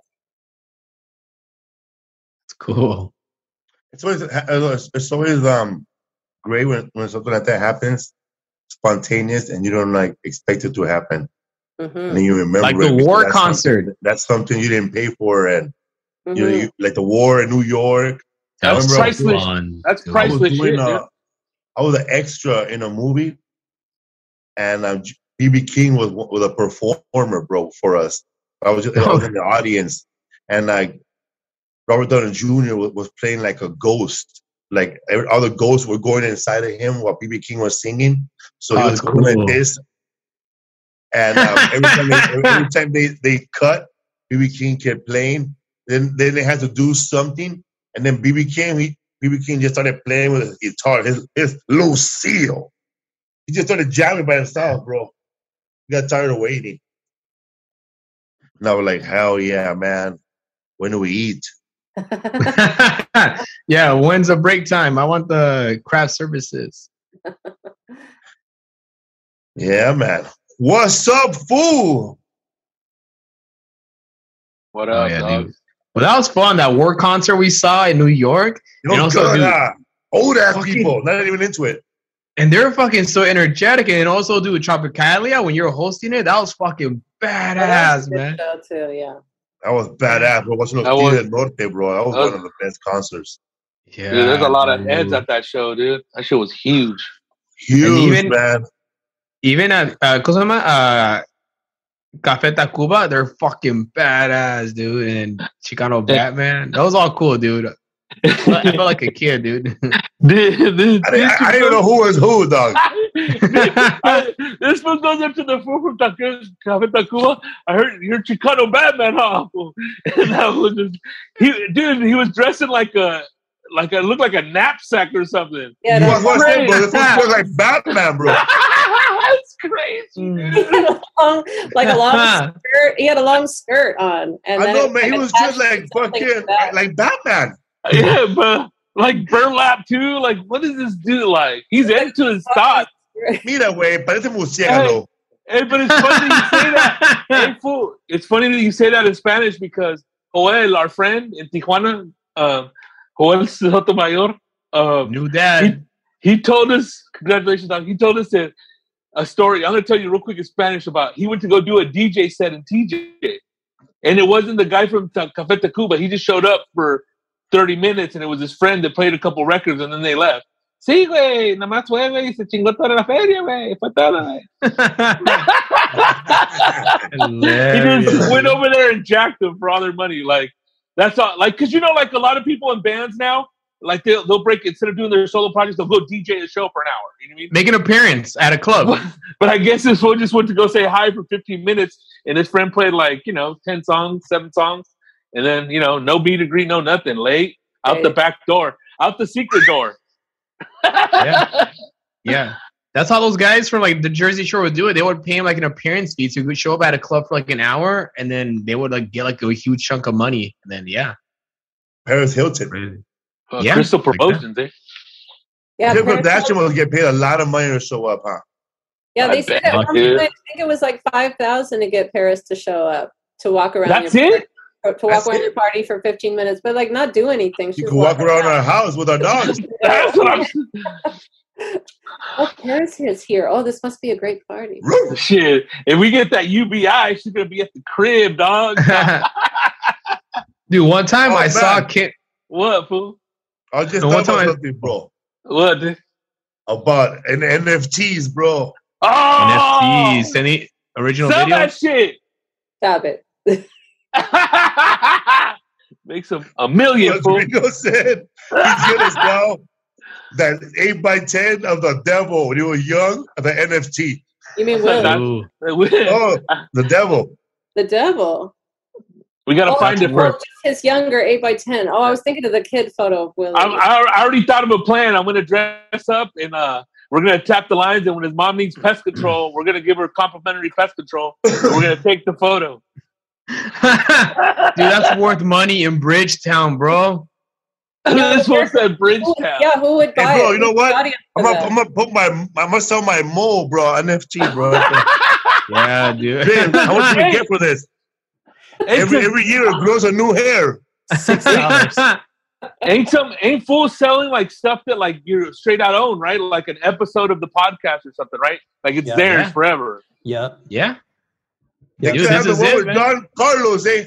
it's cool. It's always it's always um great when, when something like that happens, spontaneous, and you don't like expect it to happen, mhm, and then you remember Like it the because war that's concert. something- That's something you didn't pay for, and you know, mhm. you, like the war in New York. That I was remember priceless. fun. That's dude. I priceless. was shit, doing dude. uh, I was an extra in a movie, and um, B B King was was a performer, bro, for us. I was just, I was in the audience, and like Robert Downey Junior was, was playing like a ghost. Like every, all the ghosts were going inside of him while B B King was singing. So he Oh, was that's going cool. like this. And um, every time, they, every, every time they, they cut, B B King kept playing. Then then they had to do something, and then B B King he B B King just started playing with his guitar, his his Lucille. He just started jamming by himself, bro. He got tired of waiting. And I was like, hell yeah, man. When do we eat? Yeah, when's the break time? I want the craft services. Yeah, man. What's up, fool? What Oh, up, yeah, dog? dude. Well, that was fun. That War concert we saw in New York. You And know, also, good, dude, huh? Old ass fucking- people, not even into it. And they're fucking so energetic. And also, dude, Tropicalia, when you're hosting it, that was fucking badass, man. Show too, yeah. That was badass, bro. Watching That those was- Tigre del Norte, bro. That was that was- one of the best concerts. Yeah, Dude, there's a lot of dude. heads at that show, dude. That shit was huge. Huge, even- man. Even at uh, ¿cómo se llama? uh Café Tacuba, they're fucking badass, dude. And Chicano Batman, that was all cool, dude. I felt like a kid, dude. This, this, I didn't, I didn't even know who was who, dog. this fool goes up to the fool from Tacu- Café Tacuba. I heard you're Chicano Batman, huh? And that was just, he, dude. He was dressing like a, like a, looked like a knapsack or something. Yeah, What that's was that, bro? great. This was like Batman, bro. That's crazy. dude. long, like a long skirt. He had a long skirt on, and I then know, it man. He like was attached just like to something fucking, that. like Batman. Yeah, but like burlap too. Like, what is this dude like? He's into his thoughts. Mira, güey, parece murciélago. Hey, but it's funny that you say that. Hey, fool. It's funny that you say that in Spanish because Joel, our friend in Tijuana, um, Joel Sotomayor, um, New dad. he, he told us, congratulations, dog. He told us that a story. I'm going to tell you real quick in Spanish about he went to go do a D J set in T J. And it wasn't the guy from Ta- Café Tacuba. He just showed up for thirty minutes, and it was his friend that played a couple records, and then they left. Sí, güey, nada más fue, güey, se chingó toda la feria, güey, fue toda, güey. He just went over there and jacked them for all their money. Like, that's all, like, because you know, like, a lot of people in bands now, like, they'll, they'll break, instead of doing their solo projects, they'll go D J a show for an hour. You know what I mean? Make an appearance at a club. But I guess this fool just went to go say hi for fifteen minutes, and his friend played, like, you know, ten songs, seven songs, and then, you know, no beat agree, no nothing. Late, out the back door, out the secret door. Yeah. Yeah. That's how those guys from like the Jersey Shore would do it. They would pay him like an appearance fee to show up at a club for like an hour, and then they would like get like a huge chunk of money. And then yeah. Paris Hilton. Uh, Yeah, Crystal like Promotions, eh? Yeah, Kim Paris Kardashian Hilton- must get paid a lot of money to show up, huh? yeah, I they said bet, at one dude. point, I think it was like five thousand to get Paris to show up to walk around. That's your it? party, to walk That's around it? your party for fifteen minutes, but like not do anything. She You was can walk walking around our house with our dogs. That's what I'm Oh, Paris is here. Oh, this must be a great party. Shit. If we get that U B I, she's going to be at the crib, dog. Dude, one time Oh, I man. saw Kim. What, fool? I was just No, talking one time about I- something, bro. What, dude? About an N F Ts, bro. Oh! N F Ts, any original Sell video? that shit. Stop it. Makes him a million, fool. Rodrigo said he's gonna sell that eight by ten of the devil when he was young, the N F T. You mean That's Will? Ooh. Oh, the devil. The devil. We got to Oh, find it well, for. just his younger eight by ten. Oh, I was thinking of the kid photo of Willie. I, I already thought of a plan. I'm going to dress up and uh, we're going to tap the lines. And when his mom needs pest control, we're going to give her complimentary pest control. And we're going to take the photo. Dude, that's worth money in Bridgetown, bro. This one said Who- Bridgetown. yeah, who would buy Hey, bro, it? you know Who's what? the audience for I'm gonna, that? I'm gonna put my, I'm gonna sell my mole, bro, N F T, bro. Yeah, dude. Babe, how much do you get for this? Ain't Every some, every year it grows a new hair. Six dollars. ain't some ain't full selling like stuff that like you're straight out own, right? Like an episode of the podcast or something, right? Like it's Yeah. theirs Yeah. forever. Yep. Yeah. You Dude, can have this the is one it, with man. Don Carlos, eh?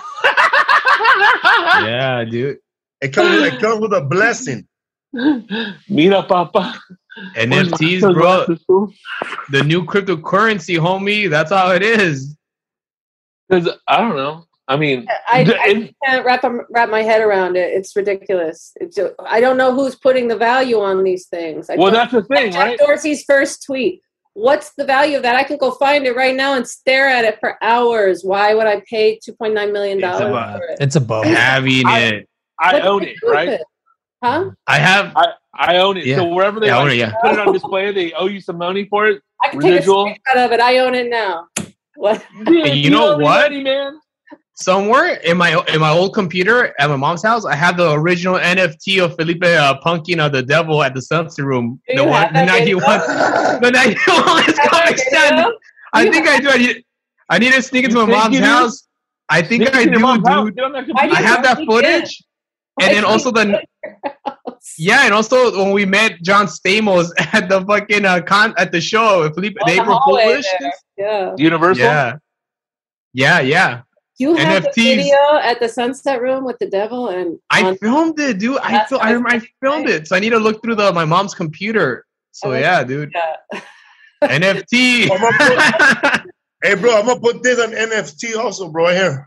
Yeah, dude. It comes, it comes with a blessing. Mira, papa. N F Ts, bro. The new cryptocurrency, homie. That's how it is. Because I don't know. I mean, I, d- I it- can't wrap wrap my head around it. It's ridiculous. It's, I don't know who's putting the value on these things. I well, don't- that's the thing, Jack right? Dorsey's first tweet. What's the value of that? I can go find it right now and stare at it for hours. Why would I pay two point nine million dollars about- for it? It's a bubble. Having I- it. I What own do they it, do with right? it? Huh? I have. I, I own it. Yeah. So wherever they Yeah, I own like, it, yeah. put it on display, they owe you some money for it. I can take a Residual. screenshot of it. I own it now. What? Dude, And you know owe me what? money, man. somewhere in my in my old computer at my mom's house, I have the original N F T of Felipe uh, punking uh, the devil at the Sunset Room. Do The you one, have the that ninety video? one, the ninety one is Have comic that stand. video? I You think I do. I need, I need to sneak into You my think mom's you do? house. I think Sneak I in your do, mom's house, dude. get on that Why do I you computer. have that sneak in? footage, and then also the yeah, and also when we met John Stamos at the fucking uh, con at the show, Felipe, On the the April hallway Foolish. there. Yeah. Universal. Yeah, yeah, yeah. You have N F Ts. the video at the Sunset Room with the devil and I on- filmed it, dude. I That's fil- I, remember I filmed it, so I need to look through the my mom's computer. So Oh, yeah, dude. yeah. N F T. I'm gonna put- hey, bro, I'm gonna put this on N F T also, bro. Right here.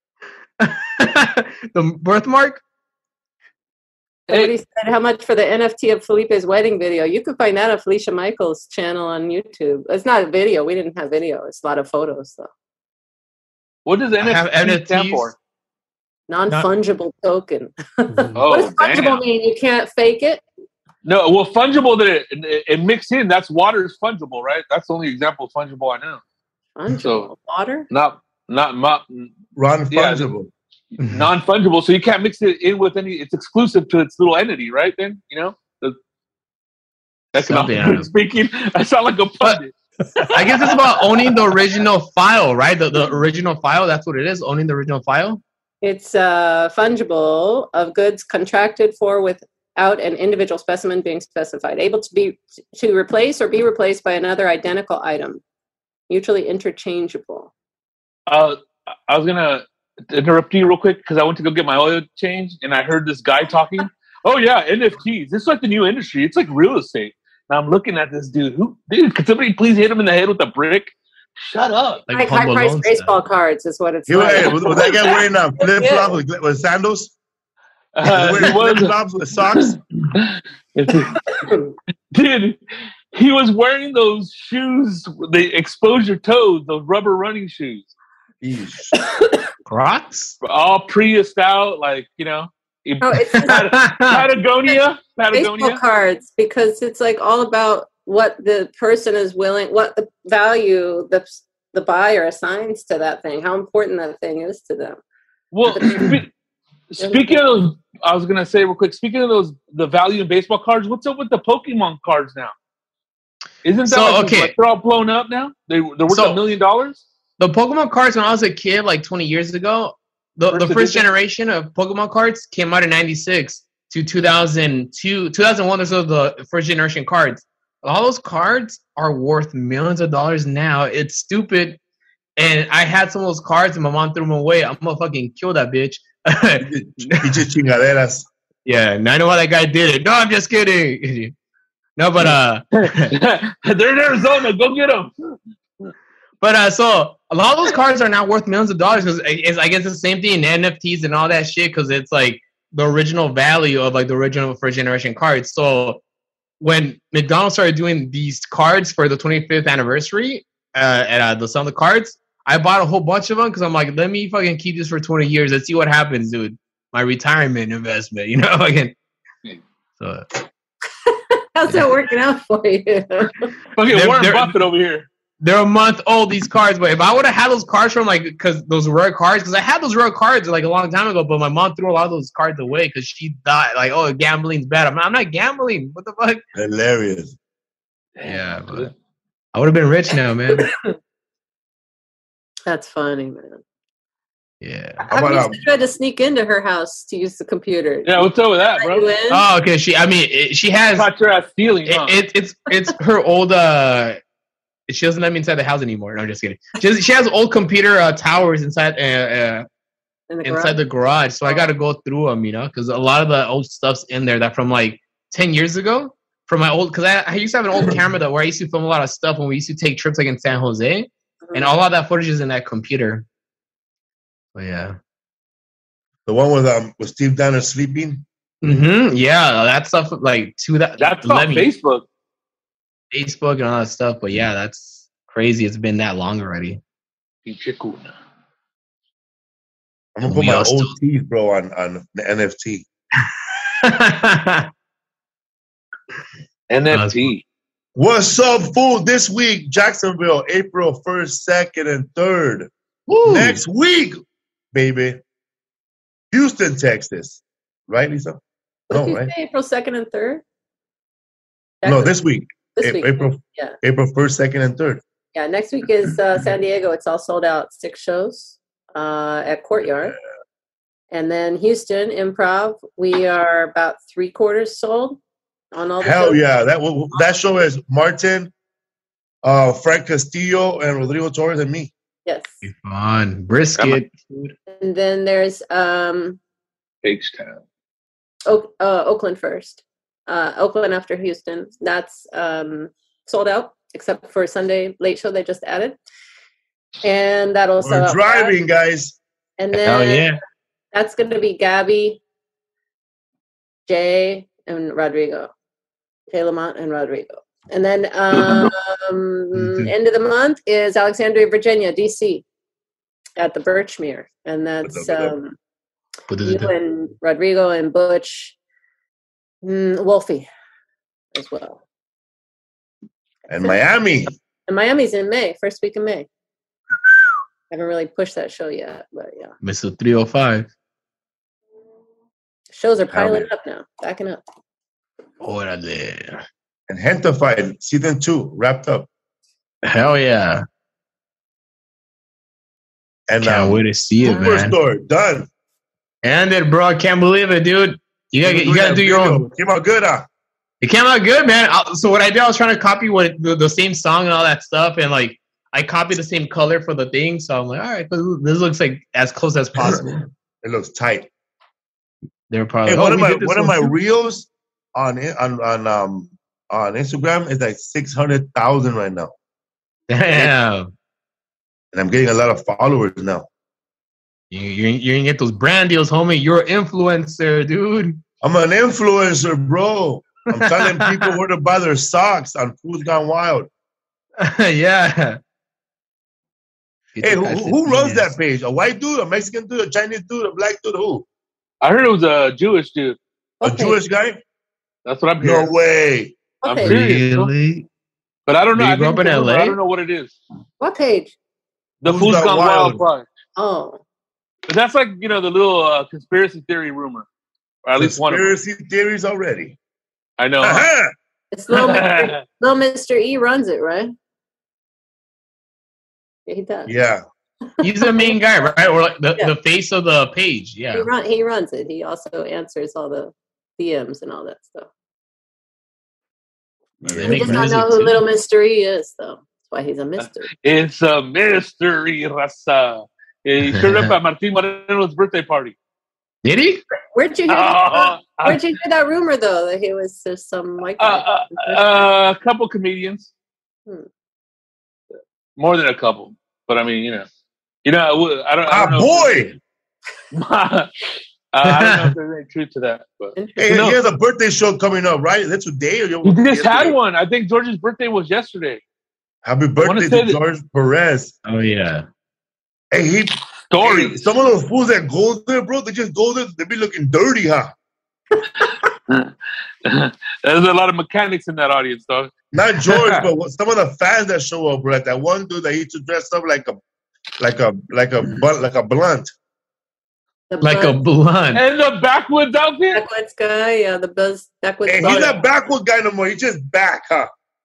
The birthmark. Somebody said how much for the N F T of Felipe's wedding video. You can find that on Felicia Michaels' channel on YouTube. It's not a video. We didn't have video. It's a lot of photos though. What does I have N F T stand N F Ts. for? Non-fungible token. Mhm. Oh, what does fungible damn. mean? You can't fake it? No, well, fungible that it, it, it mixed in. That's water is fungible, right? That's the only example of fungible I know. Fungible. So- Water? Not not not Ron Yeah, Fungible. non fungible. So you can't mix it in with any. It's exclusive to its little entity, right? Then you know. The, Something, I don't know. economically speaking, I sound like a pundit. I guess it's about owning the original file, right? The the original file. That's what it is. Owning the original file. It's uh, fungible of goods contracted for without an individual specimen being specified, able to be to replace or be replaced by another identical item, mutually interchangeable. Uh, I was gonna interrupt you real quick because I went to go get my oil change and I heard this guy talking. Oh yeah, N F Ts. This is like the new industry. It's like real estate. And I'm looking at this dude. Who, dude? Could somebody please hit him in the head with a brick? Shut up. Like Like Home high price Alone baseball style. cards is what it's You like. hey, was, was that guy wearing uh, flip flops with, with sandals? Uh, wearing he flip was, flops with socks? dude. He was wearing those shoes. They expose your toes. Those rubber running shoes. Yeesh. Crocs. All Prius out, like you know. Oh, it's Patagonia, Patagonia. baseball cards because it's like all about what the person is willing, what the value the the buyer assigns to that thing, how important that thing is to them. Well, spe- speaking of those, I was gonna say real quick. Speaking of those, the value in baseball cards. What's up with the Pokemon cards now? Isn't that So, like, okay. like they're all blown up now? They they're worth So- a million dollars. The Pokemon cards when I was a kid, like twenty years ago, the, First the first edition? generation of Pokemon cards came out in ninety-six to two thousand two, two thousand one. Those are the first generation cards. All those cards are worth millions of dollars now. It's stupid. And I had some of those cards and my mom threw them away. I'm gonna fucking kill that bitch. Pinches chingaderas. Yeah, and I know why that guy did it. No, I'm just kidding. No, but uh, They're in Arizona. Go get them. but uh, so a lot of those cards are now worth millions of dollars because it's, I guess, it's the same thing in N F Ts and all that shit because it's like the original value of like the original first generation cards. So when McDonald's started doing these cards for the twenty-fifth anniversary uh, at uh, the some of the cards, I bought a whole bunch of them because I'm like, let me fucking keep this for twenty years. Let's see what happens, dude. My retirement investment, you know, again. So. How's that working out for you? Fucking They're- Warren they're- Buffett over here. They're a month old, these cards, but if I would have had those cards from like, because those rare cards, because I had those rare cards like a long time ago, but my mom threw a lot of those cards away because she thought like, oh, gambling's bad. I'm not, I'm not gambling. What the fuck? Hilarious. Yeah, but I would have been rich now, man. That's funny, man. Yeah. How I about, used um, to try to sneak into her house to use the computer. Yeah, what's up with that, Let bro? you in? Oh, okay. She, I mean, it, she has. Caught your ass stealing, It, huh? it, it's it's her old. uh She doesn't let me inside the house anymore. No, I'm just kidding. She has, she has old computer uh, towers inside uh, uh in the inside garage? the garage, so I got to go through them, you know, because a lot of the old stuff's in there that from like ten years ago, from my old, because I, I used to have an old camera that where I used to film a lot of stuff when we used to take trips like in San Jose, and all of that footage is in that computer. But yeah, the one with um with Steve Danner sleeping? mm-hmm. Yeah, that stuff like to that. That's let on me- Facebook. Facebook and all that stuff. But yeah, that's crazy. It's been that long already. Pinche cuna. I'm gonna put We my all old still- teeth, bro, on, on the N F T. N F T. What's up, fool? This week, Jacksonville, April first, second, and third. Woo. Next week, baby. Houston, Texas. Right, Lisa? What No, did you right? say, April second and third? No, this week. This A- week. April Yeah. April first, second, and third. Yeah, next week is uh, San Diego. It's all sold out. Six shows uh, at Courtyard. And then Houston, Improv, we are about three quarters sold on all the Hell shows. yeah. That will- that show is Martin, uh, Frank Castillo, and Rodrigo Torres and me. Yes. Fun. Brisket. And then there's um, H-Town. Oak, uh, Oakland first. Uh, Oakland after Houston. That's um, sold out, except for Sunday late show they just added. And that'll sell We're out driving, fast. guys. And Hell then yeah. that's going to be Gabby, Jay, and Rodrigo. Jay Lamont and Rodrigo. And then um, end of the month is Alexandria, Virginia, D C, at the Birchmere. And that's um, you and Rodrigo and Butch, mm, Wolfie as well. And Miami. And Miami's in May, first week of May. Haven't really pushed that show yet, but yeah. Mister three oh five. Shows are piling Miami. up now, backing up. Órale. And Hentified, season two, wrapped up. Hell yeah. And Can't um, wait to see it, man. Superstore, done. And it, bro. I can't believe it, dude. You gotta, you gotta do your own. Came out good, huh? It came out good, man. I- So what I did, I was trying to copy what the, the same song and all that stuff, and like I copied the same color for the thing. So I'm like, all right, this looks like as close as possible. It looks tight. They were probably Hey, like, one oh, of we my did this one of my too. reels on it- on on um on Instagram is like six hundred thousand right now, Damn. and I'm getting a lot of followers now. You, you're, you're gonna get those brand deals, homie. You're an influencer, dude. I'm an influencer, bro. I'm telling people where to buy their socks on Food's Gone Wild. Yeah. Hey, who, who runs that page? A white dude, a Mexican dude, a Chinese dude, a black dude? Who? I heard it was a Jewish dude. A Okay. Jewish guy? That's what I'm No hearing. way. What I'm page? serious. Really? But I don't know. Did you I grow think up in it's a rumor. L A? I don't know what it is. What page? The Who's Food's Gone Gone Wild? Wild. Project. Oh. But that's like, you know, the little uh, conspiracy theory rumor. Or at least one of them. Conspiracy theories already. I know. Uh-huh. It's little Mister Little Mister E runs it, right? Yeah, he does. Yeah. He's the main guy, right? Or like the, Yeah. the face of the page. He, Yeah. run, he runs it. He also answers all the D Ms and all that stuff. They We make just don't music, know who too. Little Mister E is, though. That's why he's a mystery. It's a mystery, raza. He showed up at Martin Moreno's birthday party. Did he? Where'd you hear? Uh, that, where'd you hear that rumor, though, that he was just some white uh, guy? uh, uh, a couple comedians. Hmm. More than a couple. But I mean, you know. You know, I, would, I don't, I Ah, don't know. boy. uh, I don't know if there's any truth to that. But Hey, No. he has a birthday show coming up, right? That's today or you- he just yesterday? had one. I think George's birthday was yesterday. Happy wanna birthday say to that- George Perez. Oh yeah. Hey, he Story. hey, some of those fools that go there, bro, they just go there, they be looking dirty, huh? There's a lot of mechanics in that audience, dog. Not George, but what- some of the fans that show up, bro. Like that one dude that used to dress up like a like a like a bu- like a blunt. The Like a Buzz blunt. And the backwoods outfit. Backwoods guy, yeah, the Buzz Backwoods Hey, guy. he's not backward guy no more. He's just back, huh?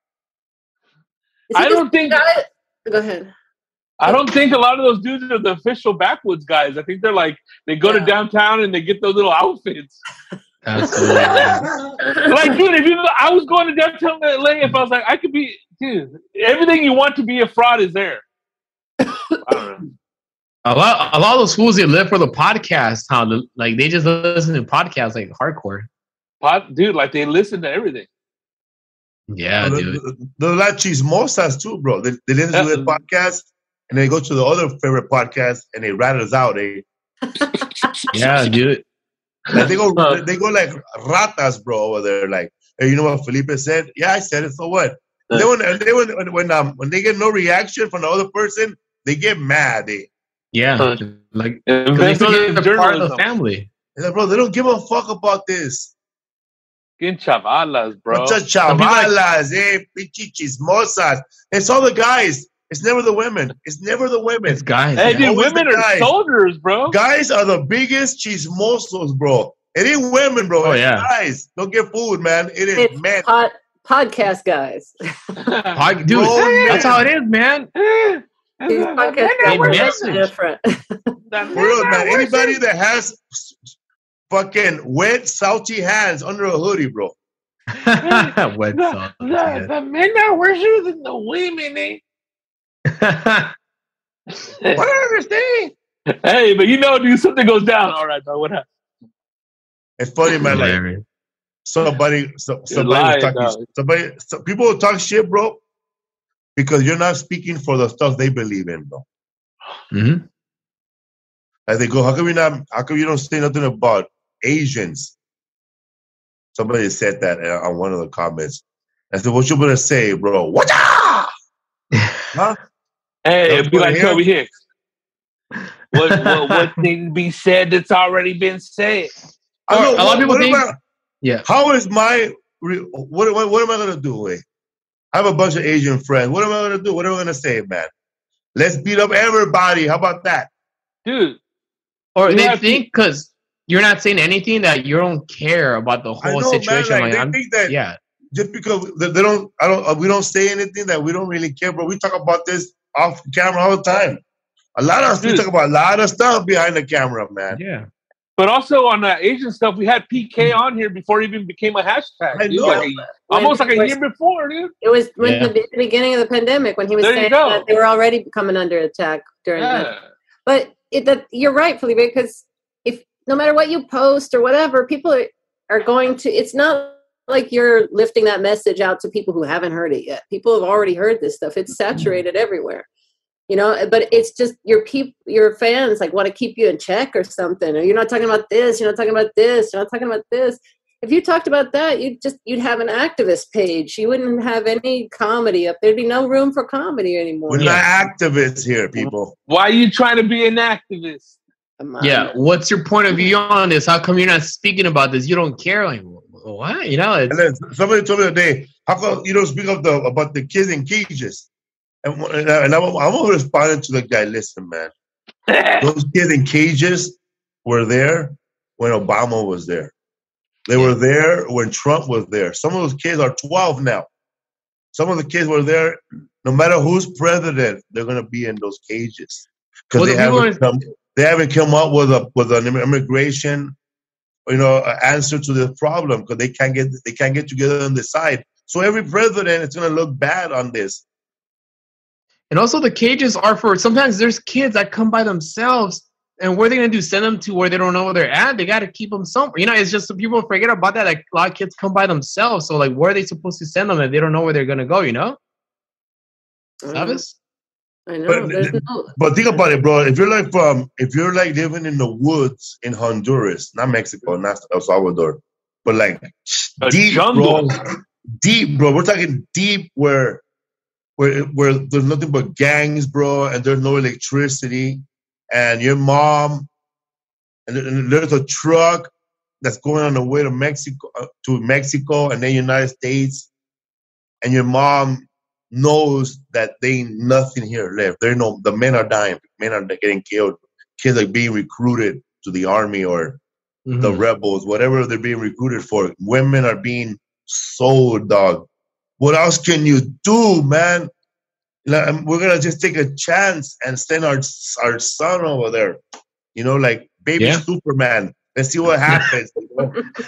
Is he I just don't think- guy- Go ahead. I don't think a lot of those dudes are the official backwoods guys. I think they're like they go Yeah. to downtown and they get those little outfits. Absolutely. Like, dude, if you, I was going to downtown L A, if I was like, I could be, dude, everything you want to be a fraud is there. I don't know. A lot, a lot of those fools they live for the podcast, huh? The- Like they just listen to podcasts like hardcore. Pot, dude, like they listen to everything. Yeah, the, dude. the, the La Chismosas too, bro. They, they listen to Yeah. this podcast and they go to the other favorite podcast and they rat us out. Eh? Yeah, dude. Like they go, Uh. they go like ratas, bro, over there. Like, hey, you know what Felipe said? Yeah, I said it. So what? And then when, and then when, when, when, um, when they get no reaction from the other person, they get mad. They, Yeah, Uh, like 'cause they feel Investigative they're part of the journalism. family. they're like, bro, they don't give a fuck about this. Fucking chavalas, bro. Muchas Some people like- chavalas, eh, pinche chismosas. It's all the guys. It's never the women. It's never the women. It's guys. Hey, yeah. dude, Always women the are guys. soldiers, bro. Guys are the biggest chismosos, bro. It ain't women, bro. Oh, It's yeah. guys. Don't get fooled, man. It is It's men. pod, podcast guys. Pod- Dude, Grown that's men. how it is, man. These podcast They guys are message. different. For real, man. Anybody that has fucking wet, salty hands under a hoodie, bro. Wet The, sauce. the, the men are worse than the women, eh? Yeah. I don't understand. Hey, but you know, dude, something goes down. All right, bro. What happened? It's funny, man. Like Hilarious. somebody, so, You're somebody, lying, was talking, dog. somebody, so people will talk shit, bro, because you're not speaking for the stuff they believe in, bro. Mhm. As they go, how come you not? How come you don't say nothing about Asians? Somebody said that uh, on one of the comments. I said, "What you gonna say, bro? What? Huh? Hey, Don't it'd be put like it here. Toby Hicks. What, what, what needs to be said that's already been said? I know, A lot of what- people what think- am I- Yeah. How is my re- what, what? What am I gonna do? Wait, I have a bunch of Asian friends. What am I gonna do? What am I gonna say, man? Let's beat up everybody. How about that? Dude, Or You they have to- think because you're not saying anything that you don't care about the I whole know, situation. man. Like, Like, they I'm, think that yeah. just because they, they don't, I don't, uh, we don't say anything that we don't really care, bro. We talk about this off camera all the time. A lot of us, we Dude. talk about a lot of stuff behind the camera, man. Yeah. but also on the Asian stuff, we had P K on here before it even became a hashtag. I dude. know. Like a- almost like a When- year before, dude. It was when Yeah. the, the beginning of the pandemic when he was There you saying go. that they were already coming under attack during that. Yeah. But it, that, you're right, Felipe, because if no matter what you post or whatever, people are, are going to. It's not like you're lifting that message out to people who haven't heard it yet. People have already heard this stuff. It's saturated everywhere, you know. But it's just your people, your fans, like want to keep you in check or something. Or you're not talking about this. You're not talking about this. You're not talking about this. If you talked about that, you'd just you'd have an activist page. You wouldn't have any comedy up. There'd be no room for comedy anymore. We're not activists here, people. Why are you trying to be an activist? Come on. Yeah. What's your point of view on this? How come you're not speaking about this? You don't care. Like, what? You know, And it's, then somebody told me today, how come you don't speak of the about the kids in cages? And, and, I, and I'm, I'm responding to the guy. Listen, man, those kids in cages were there when Obama was there. They were there when Trump was there. Some of those kids are twelve now. Some of the kids were there. No matter who's president, they're gonna be in those cages because Well, they the people haven't in- come. They haven't come up with a with an immigration, you know, answer to this problem because they can't get they can't get together and decide. So every president is gonna look bad on this. and also the cages are for, sometimes there's kids that come by themselves, and what are they going to do? Send them to where they don't know where they're at? They got to keep them somewhere. You know, it's just so people forget about that. Like, a lot of kids come by themselves. So, like, where are they supposed to send them if they don't know where they're going to go, you know? Um, ¿Sabes? I know. But- There's no, But think about it, bro. If you're like from, if you're like living in the woods in Honduras, not Mexico, not El Salvador, but like A deep, jungle. bro, deep, bro. We're talking deep, where, where, where there's nothing but gangs, bro, and there's no electricity, and your mom, and there- and there's a truck that's going on the way to Mexico, uh, to Mexico, and then United States, and your mom knows that they ain't nothing here left. There no, the men are dying, men are getting killed, kids are being recruited to the army or Mhm. the rebels, whatever they're being recruited for. Women are being sold, dog. What else can you do, man? Like, we're gonna just take a chance and send our our son over there, you know, like baby Yeah. Superman. Let's see what happens. you know?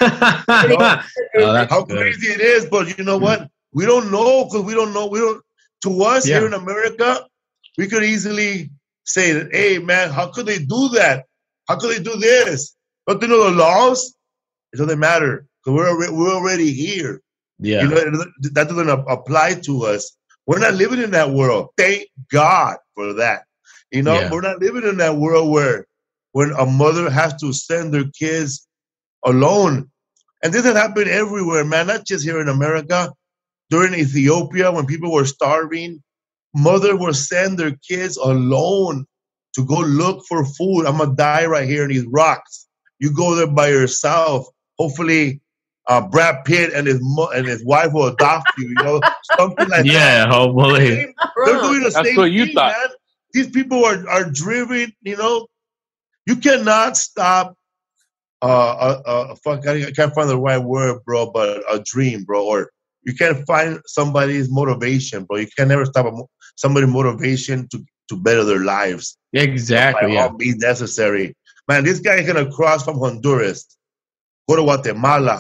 Oh, that's How good. crazy it is, but you know what? We don't know because we don't know. We don't. To us Yeah. here in America, we could easily say that, "Hey, man, how could they do that? How could they do this? Don't they know the laws? It doesn't matter because we're already, we're already here. Yeah. You know, it doesn't- that doesn't ap- apply to us. We're not living in that world. Thank God for that. You know, Yeah. we're not living in that world where when a mother has to send their kids alone. And this has happened everywhere, man, not just here in America. During Ethiopia, when people were starving, mother would send their kids alone to go look for food. I'm going to die right here in these rocks. You go there by yourself. Hopefully, uh, Brad Pitt and his mo- and his wife will adopt you. You know, something like Yeah, that. hopefully. They're doing the That's same what you thing, thought. man. These people are are driven. You know, you cannot stop. Uh, a, a fuck, I can't find the right word, bro. But a dream, bro, or you can't find somebody's motivation, bro. You can never stop a, mo- somebody's motivation to to better their lives. Exactly. By Yeah. all means necessary. Man, this guy is gonna cross from Honduras, go to Guatemala,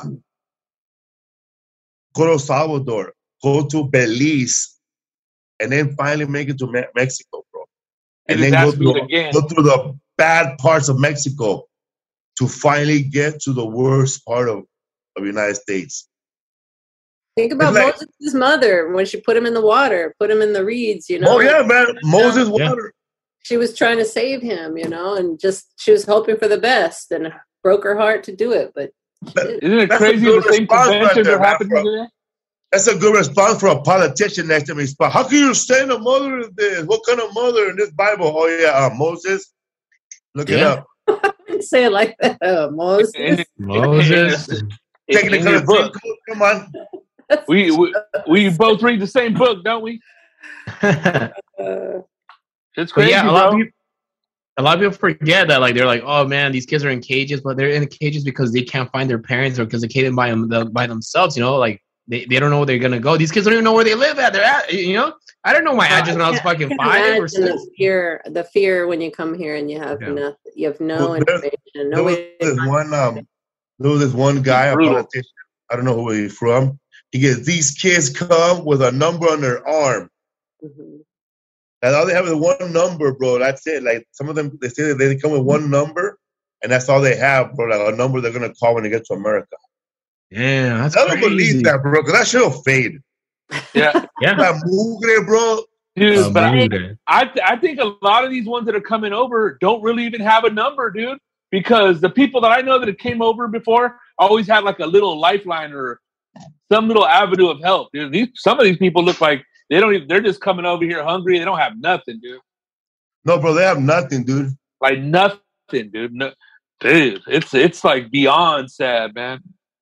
go to El Salvador, go to Belize, and then finally make it to Me- Mexico, bro. And He then just go asked me through, again. go through the bad parts of Mexico to finally get to the worst part of, of the United States. Think about It's like- Moses' mother when she put him in the water, put him in the reeds, you know. Oh yeah, man, Moses Yeah. water. She was trying to save him, you know, and just she was hoping for the best and broke her heart to do it, but she did. Isn't it That's a crazy good the same response right conventions there, are man, happening bro. today? That's a good response for a politician next to me. Spot. How can you say the mother is this? What kind of mother in this Bible? Oh yeah, uh, Moses. Look it Yeah. up. I didn't say it like that. Oh, Moses. In- Moses. in- Taking in the your kind of book. Come on. We, we we both read the same book, don't we? Uh, It's But crazy, yeah, a bro. lot of people, a lot of people forget that. Like they're like, oh man, these kids are in cages, but they're in cages because they can't find their parents or because they can't by them the, by themselves. You know, like they, they don't know where they're gonna go. These kids don't even know where they live at. They're at. You know, I didn't know my address when I was can't- fucking can't five or imagine six. the fear, the fear when you come here and you have Yeah. nothing, you have no Well, there's- information, no There was way. this one. Um, there was this one guy, a brutal. politician. I don't know who he's from. He gets these kids come with a number on their arm, Mhm. and all they have is one number, bro. That's it. Like some of them, they say that they come with one number, and that's all they have, bro. Like a number they're gonna call when they get to America. Yeah, that's I don't crazy. believe that, bro, because that shit'll fade. Yeah, Yeah. That mugre, bro. dude. Um, but I, Mugre. I th- I think a lot of these ones that are coming over don't really even have a number, dude. Because the people that I know that came over before always had like a little lifeline or some little avenue of help, dude. These some of these people look like they don't even, they're just coming over here hungry. They don't have nothing, dude. No, bro, they have nothing, dude. Like nothing, dude. No, dude, it's it's like beyond sad, man.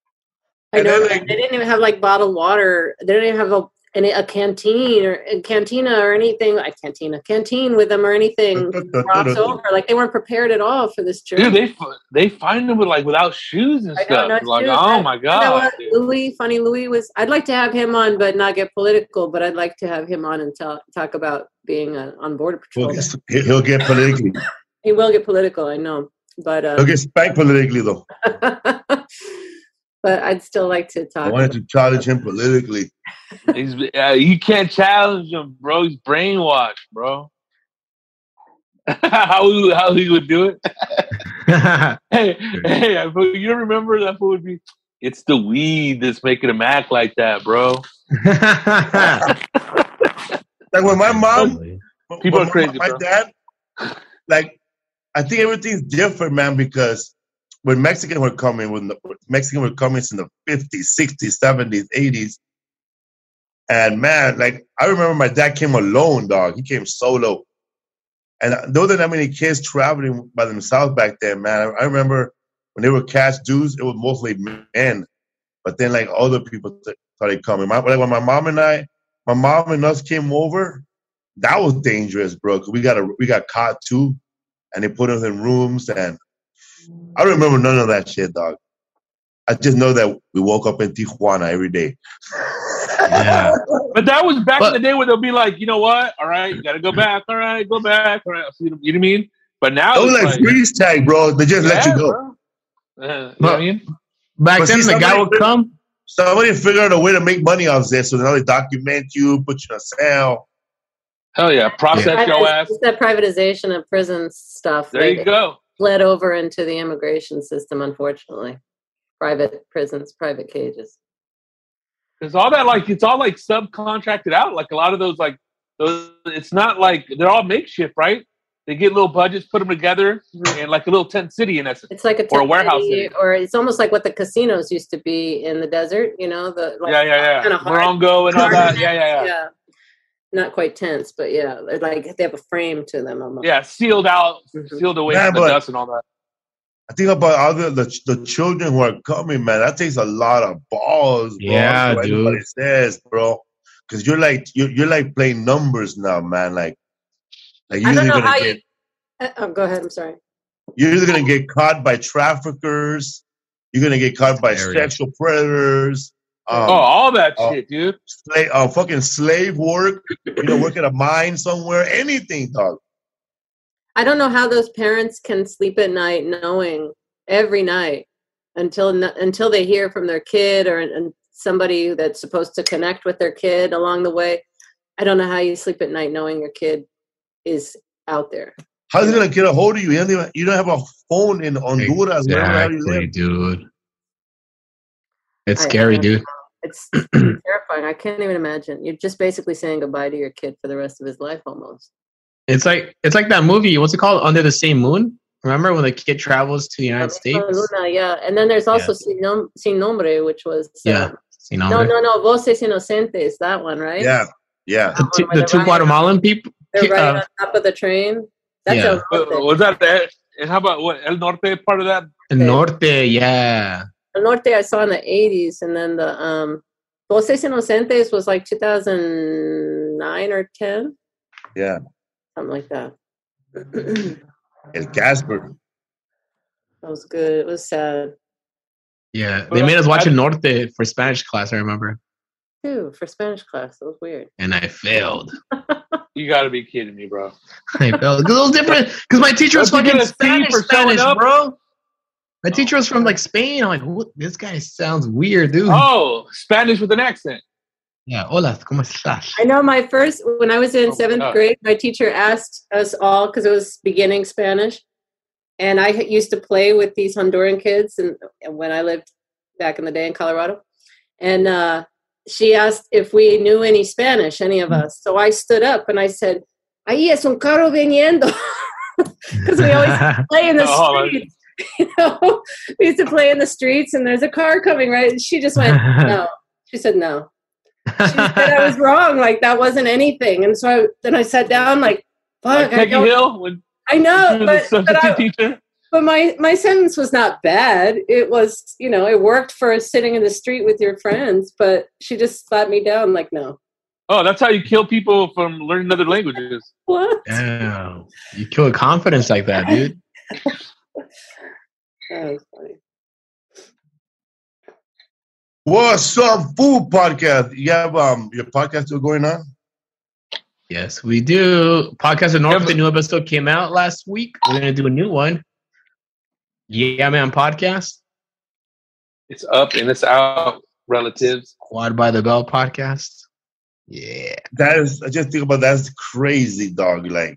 I And know then, that like- they didn't even have like bottled water. They didn't even have a any, a canteen or a cantina or anything like cantina canteen with them or anything. Crops over like they weren't prepared at all for this journey. Dude, they f- they find them with like without shoes and I know, stuff. no Like, shoes. oh my You know god, what? dude. Louis, funny Louis was. I'd like to have him on, but not get political. But I'd like to have him on and tell, talk about being uh, on border patrol. He'll get, he'll get politically. He will get political, I know, but uh, He'll get spanked politically, though. but I'd still like to I talk. wanted to challenge him politically. He's, uh, you can't challenge him, bro. He's brainwashed, bro. how he, how he would do it? Hey, hey, I- you remember that fool would be? It's the weed that's making him act like that, bro. Like when my mom, People when are crazy, My bro. dad, like, I think everything's different, man, because when Mexicans were coming, when the Mexicans were coming in the fifties, sixties, seventies, eighties, and man, like, I remember my dad came alone, dog. He came solo. And there wasn't that many kids traveling by themselves back then, man. I remember when they were cash dudes, it was mostly men. But then, like, other people started coming. My, like, when my mom and I, my mom and us came over, that was dangerous, bro. 'Cause we got a, we got caught too, and they put us in rooms, and I don't remember none of that shit, dog. I just know that we woke up in Tijuana every day. Yeah. But that was back But- in the day where they'll be like, you know what? All right, you got to go back. All right, go back. All right, you know what I mean? But now It was it's like freeze tag, bro. They just let yeah, you go. bro. Uh, you know But- what I mean? Back But then, see, the guy somebody- would come. Somebody figured out a way to make money off this, so now they document you, put you in a cell. Hell yeah, process Privat- your ass. It's that privatization of prison stuff. There They you go. bled over into the immigration system, unfortunately. Private prisons, private cages. Because all that, like, it's all like subcontracted out. Like a lot of those, like, those, it's not like they're all makeshift, right? They get little budgets, put them together, and like a little tent city in essence. It's like a Or a tent warehouse city, city. or it's almost like what the casinos used to be in the desert. You know, the like, yeah, yeah, yeah. kinda hard- Morongo and all hard that. tents, Yeah, yeah, yeah. yeah. Not quite tents, but yeah, they're like they have a frame to them almost. Yeah, sealed out, Mhm. sealed away Yeah, from the but- dust and all that. I think about other the the children who are coming, man. That takes a lot of balls, bro. Yeah, That's what dude. everybody says, bro. Because you're like you're, you're like playing numbers now, man. Like, like you're I don't either know gonna how get you. Uh, oh, go ahead. I'm sorry. you're either gonna get caught by traffickers, you're gonna get caught by Scary. sexual predators, um, oh, all that uh, shit, dude. slave, uh, fucking slave work. You know, work at a mine somewhere, anything, dog. I don't know how those parents can sleep at night knowing every night until until they hear from their kid or and somebody that's supposed to connect with their kid along the way. I don't know how you sleep at night knowing your kid is out there. How's he gonna get a hold of you? You don't, even, you don't have a phone in Honduras. wherever you Exactly, live. dude. It's I- scary, I- dude. It's terrifying. I can't even imagine. You're just basically saying goodbye to your kid for the rest of his life almost. It's like it's like that movie. What's it called? Under the Same Moon. Remember when the kid travels to the United States? Luna, yeah. And then there's also Sin, Nom- Sin Nombre, which was uh, Yeah. You know, no, no, no. Voces Inocentes, that one, right? Yeah, yeah. the two, the two Guatemalan people. They're right uh, on top of the train. That's Yeah. a Uh, was that that? And how about what El Norte part of that? Norte, yeah. El Norte I saw in the eighties, and then the um, Voces Inocentes was like two thousand nine or ten, Yeah. something like that. El Casper. That was good. It was sad Yeah. They made us watch El Norte for Spanish class, I remember. too for Spanish class. It was weird. And I failed. You got to be kidding me, bro. I failed. Because it was different. Because my teacher was What's he fucking gonna see Spanish, for showing Spanish, up? bro. My teacher was from like Spain. I'm like, what? This guy sounds weird, dude. Oh, Spanish with an accent. Yeah. Hola, ¿cómo estás? I know my first when I was in Oh, seventh God. grade, my teacher asked us all because it was beginning Spanish, and I had- used to play with these Honduran kids, and, and when I lived back in the day in Colorado, and uh, she asked if we knew any Spanish, any of us. So I stood up and I said, "Ahí es un carro viniendo," because we always play in the Oh, streets. You know, we used to play in the streets, and there's a car coming, right? And she just went, "No." She said, "No." She said I was wrong, like that wasn't anything. And so I, then I sat down, like, Like fuck, I, Peggy don't, Hill when I know, she was a but, but, substitute I, teacher. but my, my sentence was not bad. It was, you know, it worked for sitting in the street with your friends, but she just slapped me down, like, no. Oh, that's how you kill people from learning other languages. What? Damn. You kill confidence like that, dude. That was funny. What's up, food podcast? You have um your podcast still going on? Yes, we do. Podcast of North, Yeah, but- the new episode came out last week. We're going to do a new one. Yeah, man, podcast. It's up and it's out, relatives. Quad by the Bell podcast. Yeah. That is, I just think about that's crazy, dog. Like,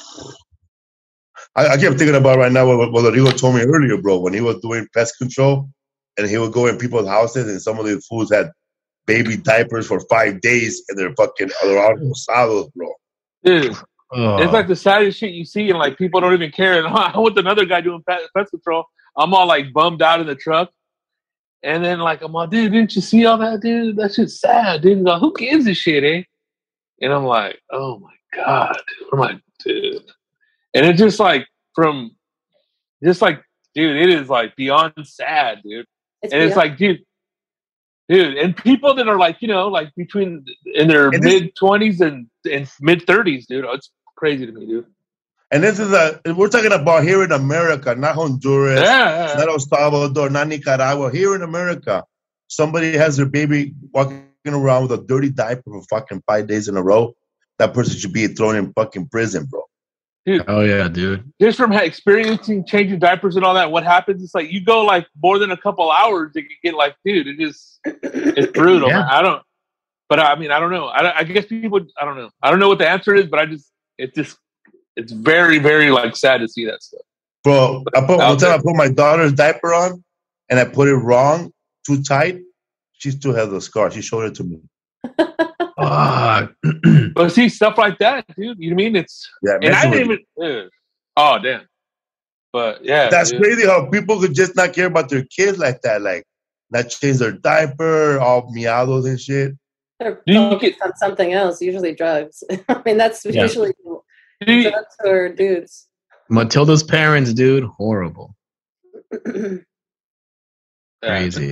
I, I kept thinking about right now what, what Rodrigo told me earlier, bro, when he was doing pest control, and he would go in people's houses, and some of the fools had baby diapers for five days, and they're fucking they're all rosados, bro. Dude, Oh. it's like the saddest shit you see, and like people don't even care. And I with another guy doing pest pest control, I'm all like bummed out in the truck. And then like I'm like, dude, didn't you see all that, dude? That shit's sad, dude. He's like, who gives a shit, eh? And I'm like, oh my god, dude. I'm like, dude. And it's just like from, just like, dude, it is like beyond sad, dude. It's And it's beyond- like, dude, dude, and people that are like, you know, like between in their And this- mid twenties and, and mid thirties, dude. Oh, it's crazy to me, dude. And this is a we're talking about here in America, not Honduras, Yeah, not El Salvador, not Nicaragua. Here in America, somebody has their baby walking around with a dirty diaper for fucking five days in a row. That person should be thrown in fucking prison, bro. Oh, yeah, dude. just from ha- experiencing changing diapers and all that, what happens is like you go like more than a couple hours, you can get like, dude, it just it's brutal. Yeah. Man. I don't, but I mean, I don't know. I, I guess people, I don't know. I don't know what the answer is, but I just, it's just, it's very, very like sad to see that stuff. Bro, I put, one time I put my daughter's diaper on and I put it wrong, too tight. She still has the scar. She showed it to me. Fuck. But see stuff like that, dude. You know what I mean? It's Yeah, and I messing with didn't even. Ugh. Oh damn! But yeah, That's dude. crazy how people could just not care about their kids like that, like not change their diaper, all miados and shit. They're Do you focused get- on something else, usually drugs. I mean, that's Yeah. usually Do you- drugs or dudes. Matilda's parents, dude, horrible. Crazy.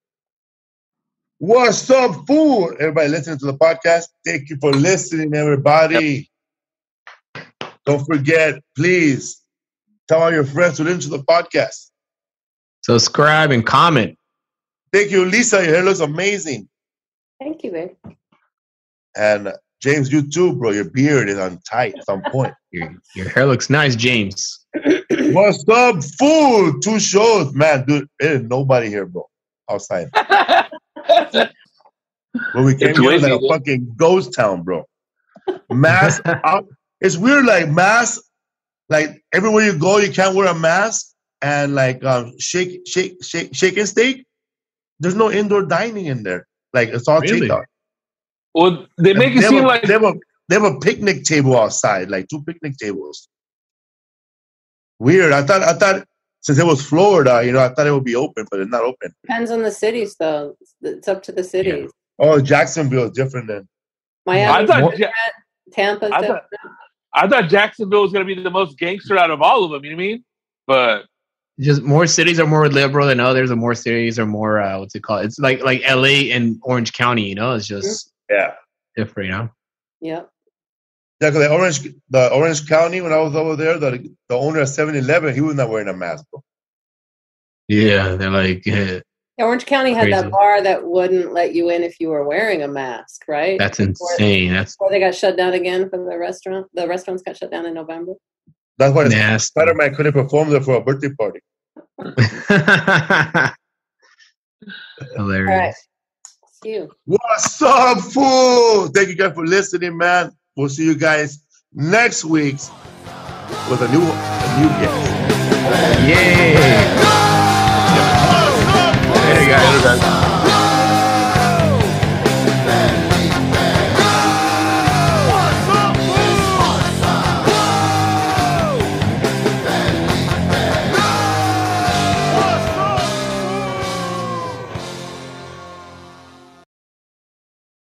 What's up, fool? Everybody listening to the podcast, thank you for listening, everybody. Yep. Don't forget, please, tell all your friends to listen to the podcast. Subscribe and comment. Thank you, Lisa. Your hair looks amazing. Thank you, babe. And James, you too, bro. Your beard is on tight at some point. Your, your hair looks nice, James. What's up, fool? Two shows, man, dude. There's nobody here, bro. Outside. When we came It's here, windy, like a dude. fucking ghost town, bro. Mask. out. It's weird, like mask. Like everywhere you go, you can't wear a mask. And like um, shake, shake, shake, shake and steak. There's no indoor dining in there. Like it's all Really? takeout. Well, they make it They have seem a- like they have a they have a picnic table outside, like two picnic tables. Weird. I thought I thought since it was Florida, you know, I thought it would be open, but it's not open. Depends on the cities, though. It's up to the cities. Oh, Jacksonville is different than. I Miami, thought. Ja- Tampa's I different. thought, I thought Jacksonville was going to be the most gangster out of all of them. You know what I mean? But Just more cities are more liberal than others, and more cities are more uh, what's it called? It's like like L A and Orange County. You know, it's just Yeah. different. You know. Yeah. Yeah, 'cause the Orange, the Orange County, when I was over there, the the owner of seven eleven, he was not wearing a mask, bro. Yeah, they're like eh, Orange County had Crazy. that bar that wouldn't let you in if you were wearing a mask, right? that's insane. That's Before they got shut down again for the restaurant. The restaurants got shut down in November. That's why nasty. Spider-Man couldn't perform there for a birthday party. Hilarious. All right. See you. What's up, fool? Thank you guys for listening, man. We'll see you guys next week with a new a new guest. Yay! there you go.